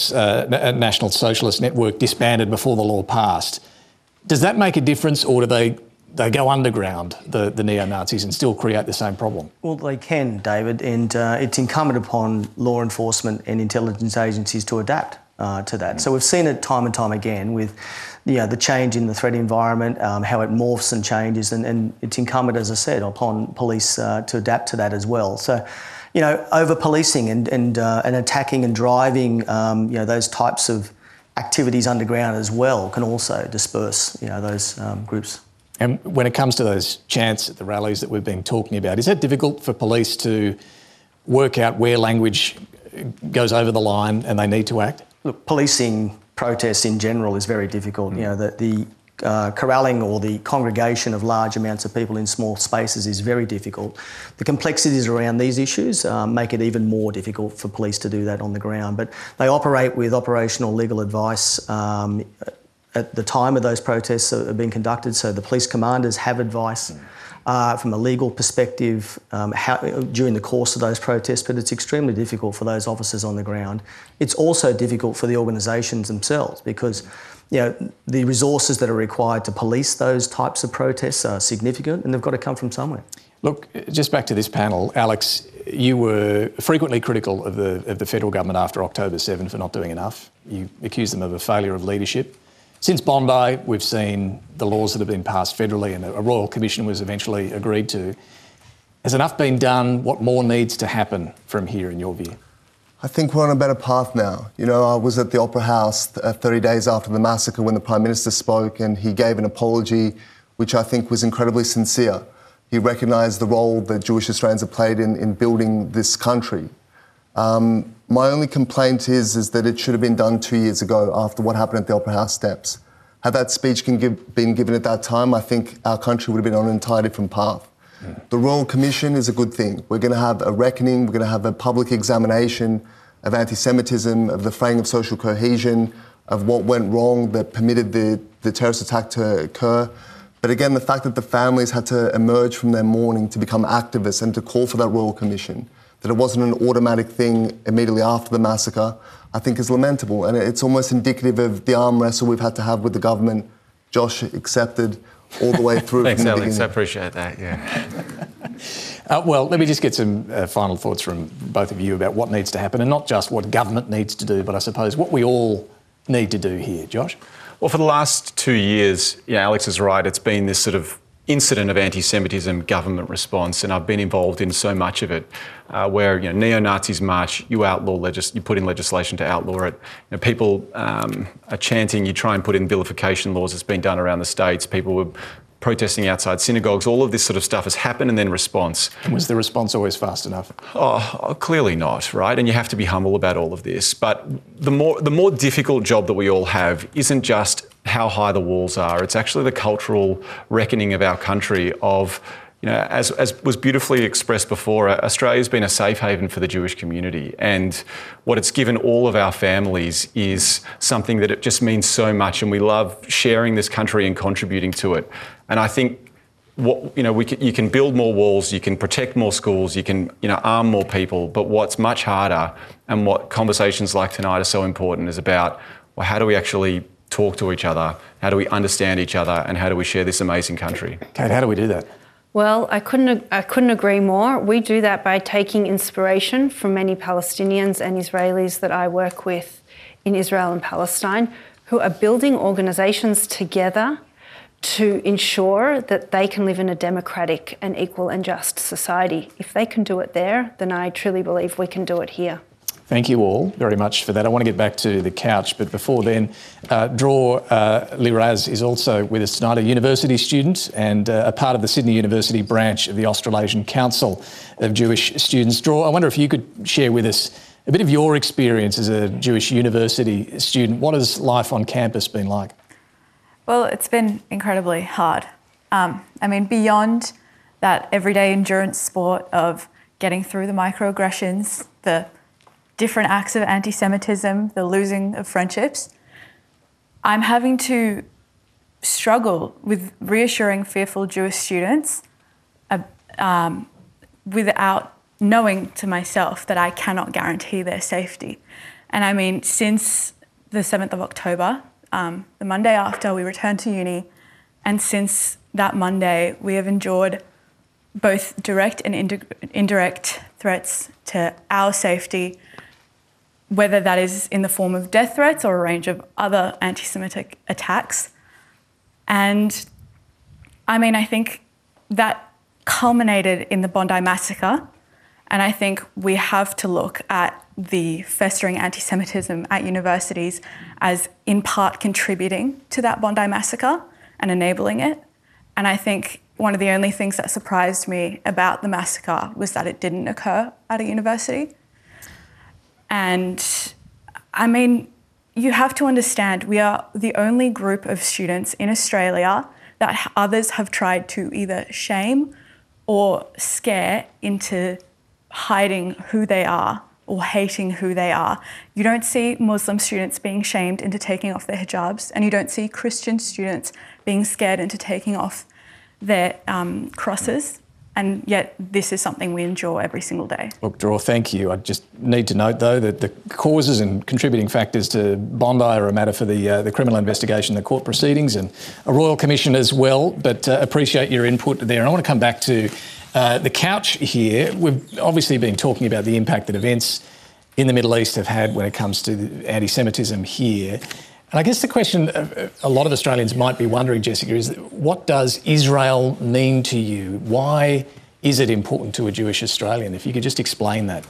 Socialist Network, disbanded before the law passed. Does that make a difference, or do they go underground, the neo-Nazis, and still create the same problem? Well, they can, David, and it's incumbent upon law enforcement and intelligence agencies to adapt to that. So we've seen it time and time again with the change in the threat environment, how it morphs and changes, and it's incumbent, as I said, upon police to adapt to that as well. So, over-policing and attacking and driving, those types of activities underground as well can also disperse, those groups. And when it comes to those chants at the rallies that we've been talking about, is that difficult for police to work out where language goes over the line and they need to act? Look, policing protests in general is very difficult. The corralling or the congregation of large amounts of people in small spaces is very difficult. The complexities around these issues make it even more difficult for police to do that on the ground. But they operate with operational legal advice at the time of those protests that have been conducted. So the police commanders have advice from a legal perspective during the course of those protests, but it's extremely difficult for those officers on the ground. It's also difficult for the organisations themselves because the resources that are required to police those types of protests are significant, and they've got to come from somewhere. Look, just back to this panel, Alex, you were frequently critical of the federal government after October 7 for not doing enough. You accused them of a failure of leadership. Since Bondi, we've seen the laws that have been passed federally, and a Royal Commission was eventually agreed to. Has enough been done? What more needs to happen from here, in your view? I think we're on a better path now. I was at the Opera House 30 days after the massacre when the Prime Minister spoke, and he gave an apology which I think was incredibly sincere. He recognised the role that Jewish Australians have played in building this country. My only complaint is that it should have been done 2 years ago after what happened at the Opera House steps. Had that speech been given at that time, I think our country would have been on an entirely different path. The Royal Commission is a good thing. We're going to have a reckoning, we're going to have a public examination of anti-Semitism, of the fraying of social cohesion, of what went wrong that permitted the terrorist attack to occur. But again, the fact that the families had to emerge from their mourning to become activists and to call for that Royal Commission, that it wasn't an automatic thing immediately after the massacre, I think is lamentable. And it's almost indicative of the arm wrestle we've had to have with the government. Josh accepted all the way through. Thanks, from the Alex. beginning. I appreciate that, yeah. Well, let me just get some final thoughts from both of you about what needs to happen, and not just what government needs to do, but I suppose what we all need to do here. Josh? Well, for the last 2 years, Alex is right, it's been this sort of incident of anti-Semitism government response, and I've been involved in so much of it, where neo-Nazis march, you put in legislation to outlaw it. People are chanting, you try and put in vilification laws. It's been done around the States. People were protesting outside synagogues. All of this sort of stuff has happened, and then response. And was the response always fast enough? Oh, clearly not, right? And you have to be humble about all of this. But the more difficult job that we all have isn't just how high the walls are. It's actually the cultural reckoning of our country of, as was beautifully expressed before, Australia's been a safe haven for the Jewish community. And what it's given all of our families is something that it just means so much, and we love sharing this country and contributing to it. And I think you can build more walls, you can protect more schools, you can arm more people, but what's much harder, and what conversations like tonight are so important, is about, well, how do we actually talk to each other, how do we understand each other, and how do we share this amazing country? Kate, how do we do that? Well, I couldn't agree more. We do that by taking inspiration from many Palestinians and Israelis that I work with in Israel and Palestine, who are building organisations together to ensure that they can live in a democratic and equal and just society. If they can do it there, then I truly believe we can do it here. Thank you all very much for that. I want to get back to the couch, but before then, Dror Liraz is also with us tonight, a university student and a part of the Sydney University branch of the Australasian Council of Jewish Students. Dror, I wonder if you could share with us a bit of your experience as a Jewish university student. What has life on campus been like? Well, it's been incredibly hard. Beyond that everyday endurance sport of getting through the microaggressions, the different acts of anti-Semitism, the losing of friendships, I'm having to struggle with reassuring fearful Jewish students without knowing to myself that I cannot guarantee their safety. And since the 7th of October, the Monday after we returned to uni, and since that Monday, we have endured both direct and indirect threats to our safety, whether that is in the form of death threats or a range of other anti-Semitic attacks. And I think that culminated in the Bondi massacre. And I think we have to look at the festering anti-Semitism at universities as in part contributing to that Bondi massacre and enabling it. And I think one of the only things that surprised me about the massacre was that it didn't occur at a university. And you have to understand, we are the only group of students in Australia that others have tried to either shame or scare into hiding who they are or hating who they are. You don't see Muslim students being shamed into taking off their hijabs, and you don't see Christian students being scared into taking off their crosses. And yet this is something we endure every single day. Look, Dror, thank you. I just need to note, though, that the causes and contributing factors to Bondi are a matter for the criminal investigation, the court proceedings, and a Royal Commission as well, but appreciate your input there. And I want to come back to the couch here. We've obviously been talking about the impact that events in the Middle East have had when it comes to anti-Semitism here. And I guess the question a lot of Australians might be wondering, Jessica, is what does Israel mean to you? Why is it important to a Jewish Australian? If you could just explain that.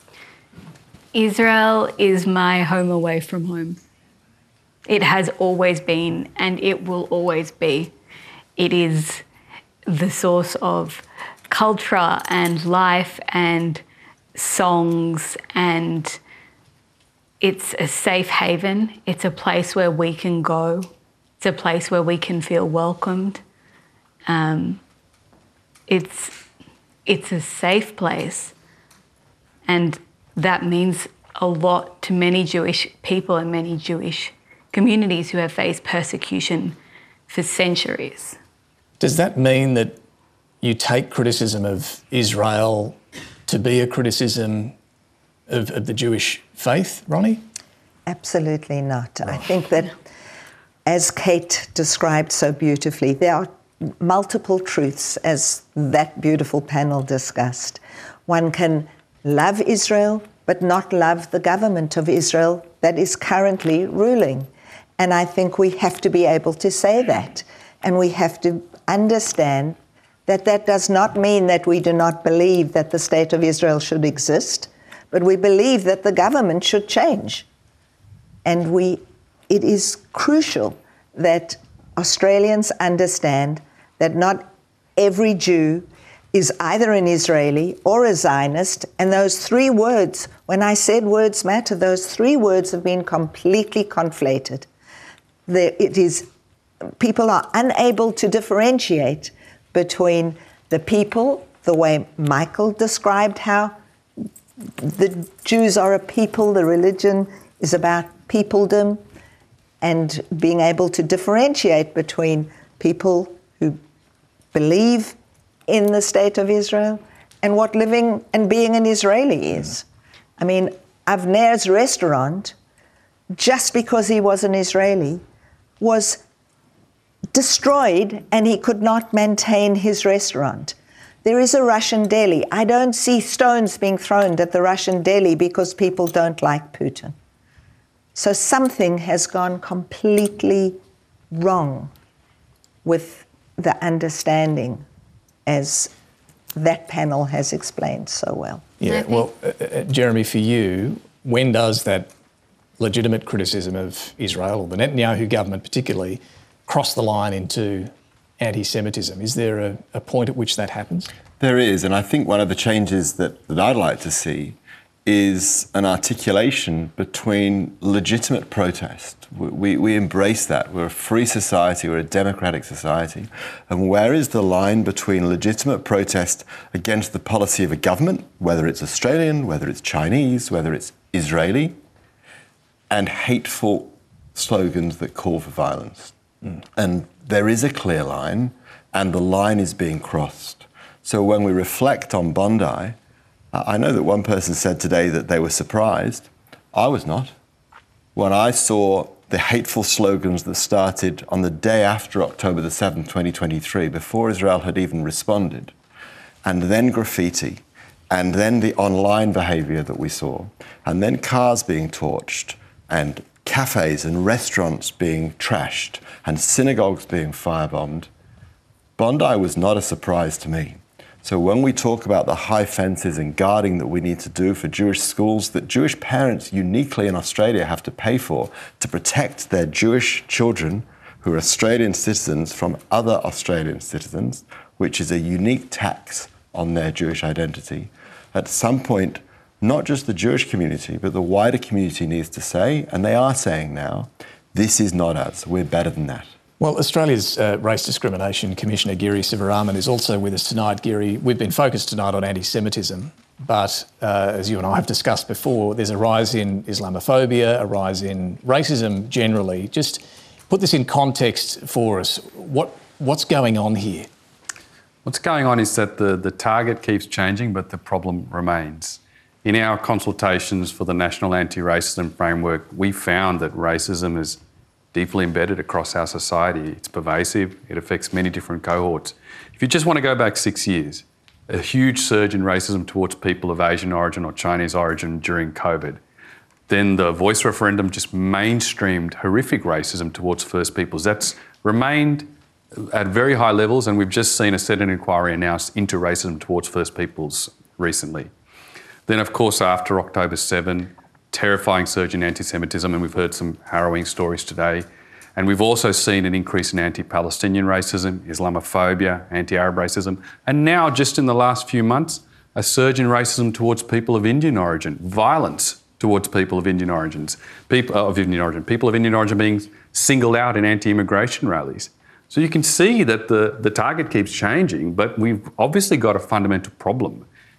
Israel is my home away from home. It has always been, and it will always be. It is the source of culture and life and songs, and it's a safe haven. It's a place where we can go. It's a place where we can feel welcomed. It's a safe place, and that means a lot to many Jewish people and many Jewish communities who have faced persecution for centuries. Does that mean that you take criticism of Israel to be a criticism of the Jewish faith, Ronnie? Absolutely not. I think that, as Kate described so beautifully, there are multiple truths, as that beautiful panel discussed. One can love Israel, but not love the government of Israel that is currently ruling. And I think we have to be able to say that. And we have to understand that that does not mean that we do not believe that the state of Israel should exist, but we believe that the government should change. And it is crucial that Australians understand that not every Jew is either an Israeli or a Zionist, and those three words, when I said words matter, those three words have been completely conflated. People are unable to differentiate between the people, the way Michael described how the Jews are a people, the religion is about peopledom, and being able to differentiate between people who believe in the state of Israel and what living and being an Israeli is. I mean, Avner's restaurant, just because he was an Israeli, was destroyed and he could not maintain his restaurant. There is a Russian deli. I don't see stones being thrown at the Russian deli because people don't like Putin. So something has gone completely wrong with the understanding, as that panel has explained so well. Yeah, well, Jeremy, for you, when does that legitimate criticism of Israel, or the Netanyahu government particularly, cross the line into anti-Semitism? Is there a point at which that happens? There is, and I think one of the changes that I'd like to see is an articulation between legitimate protest. We embrace that. We're a free society, we're a democratic society. And where is the line between legitimate protest against the policy of a government, whether it's Australian, whether it's Chinese, whether it's Israeli, and hateful slogans that call for violence? And there is a clear line, and the line is being crossed. So when we reflect on Bondi, I know that one person said today that they were surprised. I was not. When I saw the hateful slogans that started on the day after October the 7th, 2023, before Israel had even responded, and then graffiti, and then the online behaviour that we saw, and then cars being torched, and cafes and restaurants being trashed, and synagogues being firebombed, Bondi was not a surprise to me. So when we talk about the high fences and guarding that we need to do for Jewish schools that Jewish parents uniquely in Australia have to pay for to protect their Jewish children who are Australian citizens from other Australian citizens, which is a unique tax on their Jewish identity, at some point, not just the Jewish community, but the wider community needs to say, and they are saying now, this is not us, we're better than that. Well, Australia's Race Discrimination Commissioner Giri Sivaraman is also with us tonight. Giri, we've been focused tonight on anti-Semitism, but as you and I have discussed before, there's a rise in Islamophobia, a rise in racism generally. Just put this in context for us. What's going on here? What's going on is that the target keeps changing, but the problem remains. In our consultations for the National Anti-Racism Framework, we found that racism is deeply embedded across our society. It's pervasive, it affects many different cohorts. If you just want to go back 6 years, a huge surge in racism towards people of Asian origin or Chinese origin during COVID. Then the Voice referendum just mainstreamed horrific racism towards First Peoples. That's remained at very high levels, and we've just seen a Senate inquiry announced into racism towards First Peoples recently. Then, of course, after October 7, terrifying surge in anti-Semitism, and we've heard some harrowing stories today. And we've also seen an increase in anti-Palestinian racism, Islamophobia, anti-Arab racism, and now, just in the last few months, a surge in racism towards people of Indian origin, violence towards people of Indian origins, people of Indian origin being singled out in anti-immigration rallies. So you can see that the target keeps changing, but we've obviously got a fundamental problem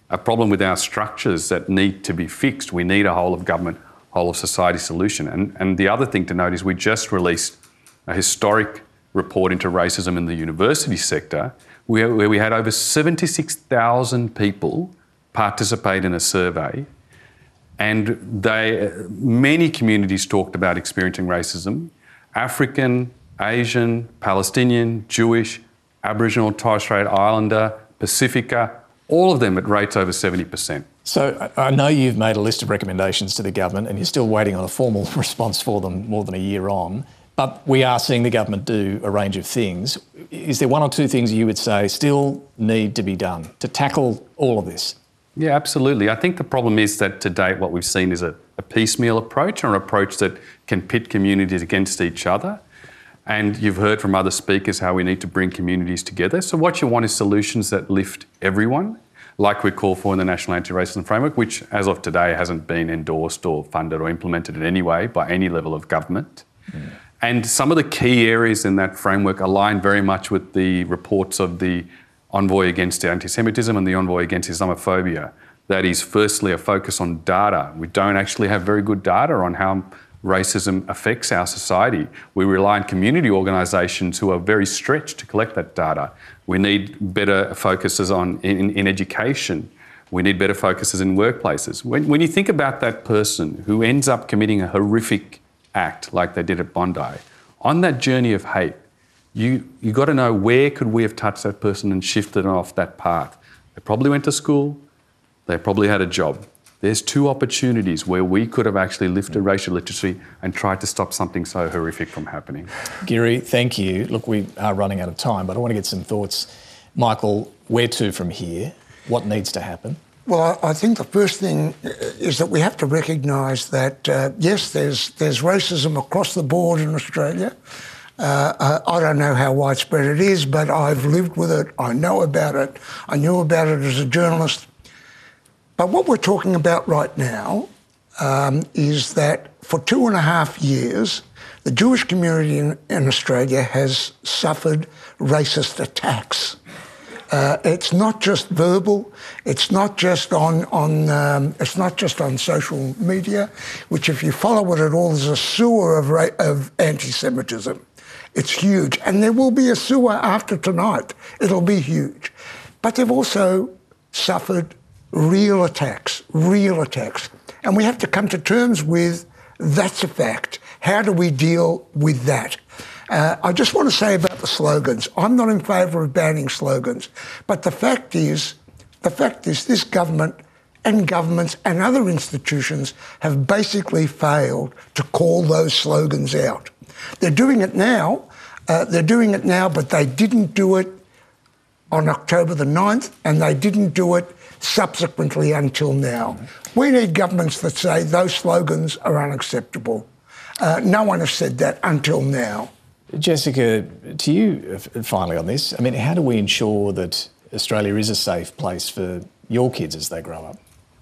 a problem with our structures that need to be fixed. We need a whole of government, whole of society solution. And the other thing to note is we just released a historic report into racism in the university sector where we had over 76,000 people participate in a survey, and many communities talked about experiencing racism: African, Asian, Palestinian, Jewish, Aboriginal, Torres Strait Islander, Pacifica, all of them at rates over 70%. So I know you've made a list of recommendations to the government and you're still waiting on a formal response for them more than a year on, but we are seeing the government do a range of things. Is there one or two things you would say still need to be done to tackle all of this? Yeah, absolutely. I think the problem is that to date what we've seen is a piecemeal approach, or an approach that can pit communities against each other. And you've heard from other speakers how we need to bring communities together. So what you want is solutions that lift everyone, like we call for in the National Anti-Racism Framework, which as of today hasn't been endorsed or funded or implemented in any way by any level of government. And some of the key areas in that framework align very much with the reports of the Envoy Against Anti-Semitism and the Envoy Against Islamophobia. That is, firstly, a focus on data. We don't actually have very good data on how racism affects our society. We rely on community organisations who are very stretched to collect that data. We need better focuses in education. We need better focuses in workplaces. When you think about that person who ends up committing a horrific act like they did at Bondi, on that journey of hate, you got to know, where could we have touched that person and shifted them off that path? They probably went to school, they probably had a job. There's two opportunities where we could have actually lifted racial literacy and tried to stop something so horrific from happening. Giri, thank you. Look, we are running out of time, but I want to get some thoughts. Michael, where to from here? What needs to happen? Well, I think the first thing is that we have to recognise that, yes, there's racism across the board in Australia. I don't know how widespread it is, but I've lived with it. I know about it. I knew about it as a journalist. But what we're talking about right now is that for 2.5 years, the Jewish community in Australia has suffered racist attacks. It's not just verbal. It's not just on social media, which, if you follow it at all, is a sewer of anti-Semitism. It's huge, and there will be a sewer after tonight. It'll be huge, but they've also suffered real attacks, and we have to come to terms with that's a fact. How do we deal with that? I just want to say about the slogans. I'm not in favour of banning slogans, but the fact is this government and governments and other institutions have basically failed to call those slogans out. They're doing it now, but they didn't do it on October the 9th, and they didn't do it subsequently until now. We need governments that say those slogans are unacceptable. No one has said that until now. Jessica, to you finally on this, I mean, how do we ensure that Australia is a safe place for your kids as they grow up?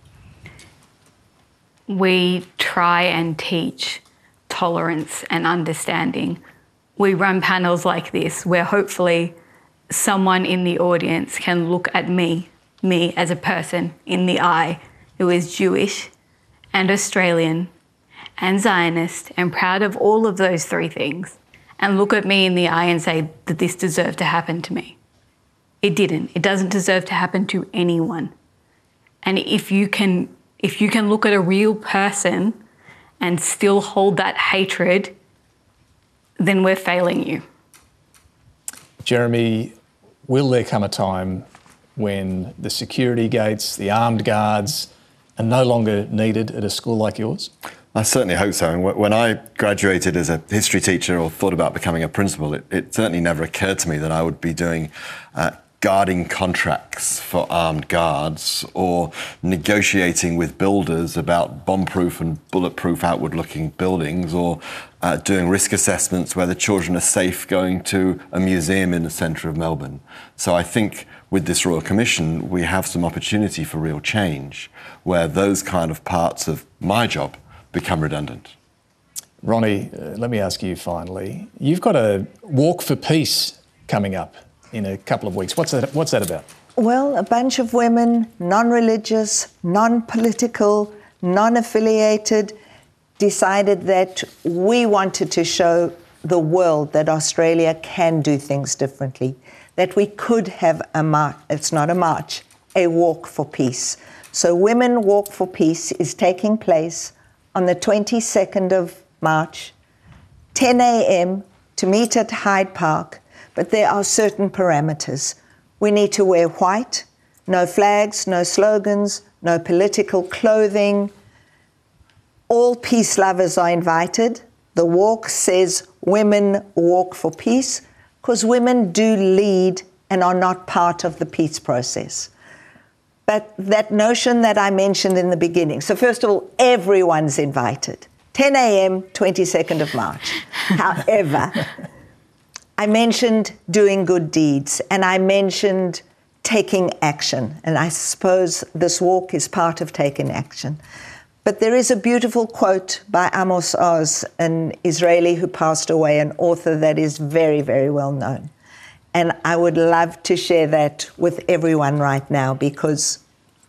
We try and teach tolerance and understanding. We run panels like this where hopefully someone in the audience can look at me as a person in the eye who is Jewish and Australian and Zionist and proud of all of those three things, and look at me in the eye and say that this deserved to happen to me. It didn't. It doesn't deserve to happen to anyone. And if you can look at a real person and still hold that hatred, then we're failing you. Jeremy, will there come a time when the security gates, the armed guards are no longer needed at a school like yours? I certainly hope so. And when I graduated as a history teacher or thought about becoming a principal, it certainly never occurred to me that I would be doing guarding contracts for armed guards or negotiating with builders about bomb-proof and bulletproof outward-looking buildings, or doing risk assessments where the children are safe going to a museum in the centre of Melbourne. So I think with this Royal Commission, we have some opportunity for real change where those kind of parts of my job become redundant. Ronnie, let me ask you finally. You've got a Walk for Peace coming up in a couple of weeks. What's that about? Well, a bunch of women, non-religious, non-political, non-affiliated, decided that we wanted to show the world that Australia can do things differently, that we could have a march, it's not a march, a walk for peace. So Women Walk for Peace is taking place on the 22nd of March, 10 a.m. to meet at Hyde Park, but there are certain parameters. We need to wear white, no flags, no slogans, no political clothing. All peace lovers are invited. The walk says Women Walk for Peace because women do lead and are not part of the peace process. But that notion that I mentioned in the beginning, so first of all, everyone's invited. 10 a.m., 22nd of March. However, I mentioned doing good deeds and I mentioned taking action. And I suppose this walk is part of taking action. But there is a beautiful quote by Amos Oz, an Israeli who passed away, an author that is very, very well known. And I would love to share that with everyone right now because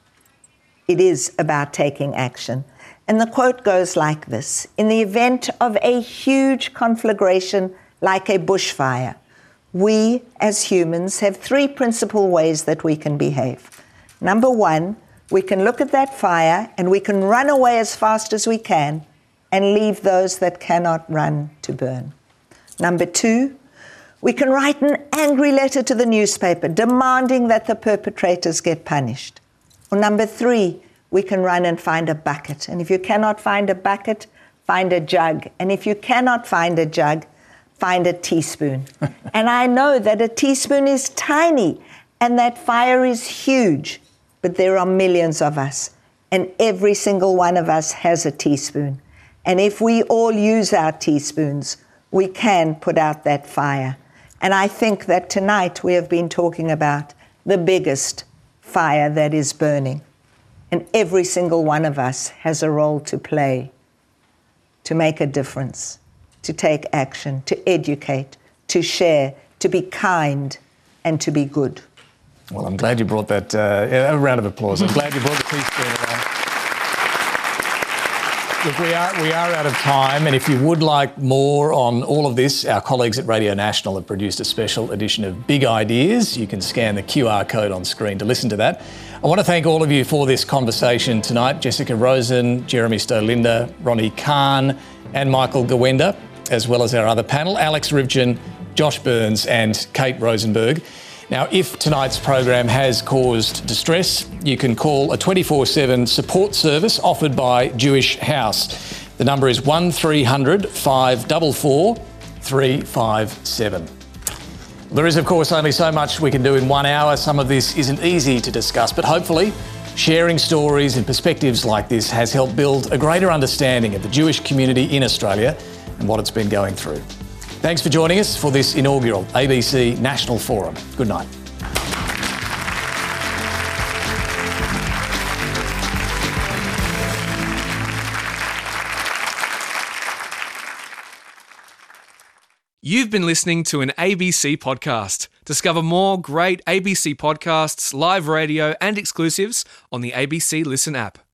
it is about taking action. And the quote goes like this: in the event of a huge conflagration like a bushfire, we as humans have three principal ways that we can behave. Number one, we can look at that fire and we can run away as fast as we can and leave those that cannot run to burn. Number two, we can write an angry letter to the newspaper demanding that the perpetrators get punished. Or number three, we can run and find a bucket. And if you cannot find a bucket, find a jug. And if you cannot find a jug, find a teaspoon. And I know that a teaspoon is tiny and that fire is huge, but there are millions of us. And every single one of us has a teaspoon. And if we all use our teaspoons, we can put out that fire. And I think that tonight we have been talking about the biggest fire that is burning. And every single one of us has a role to play, to make a difference, to take action, to educate, to share, to be kind, and to be good. Well, I'm glad you brought that, a round of applause. I'm glad you brought the teaspoon around. Look, we are out of time, and if you would like more on all of this, our colleagues at Radio National have produced a special edition of Big Ideas. You can scan the QR code on screen to listen to that. I want to thank all of you for this conversation tonight. Jessica Rosen, Jeremy Stolinda, Ronnie Khan and Michael Gawenda, as well as our other panel, Alex Rivchin, Josh Burns and Kate Rosenberg. Now, if tonight's program has caused distress, you can call a 24/7 support service offered by Jewish House. The number is 1300 544 357. There is, of course, only so much we can do in 1 hour. Some of this isn't easy to discuss, but hopefully sharing stories and perspectives like this has helped build a greater understanding of the Jewish community in Australia and what it's been going through. Thanks for joining us for this inaugural ABC National Forum. Good night. You've been listening to an ABC podcast. Discover more great ABC podcasts, live radio and exclusives on the ABC Listen app.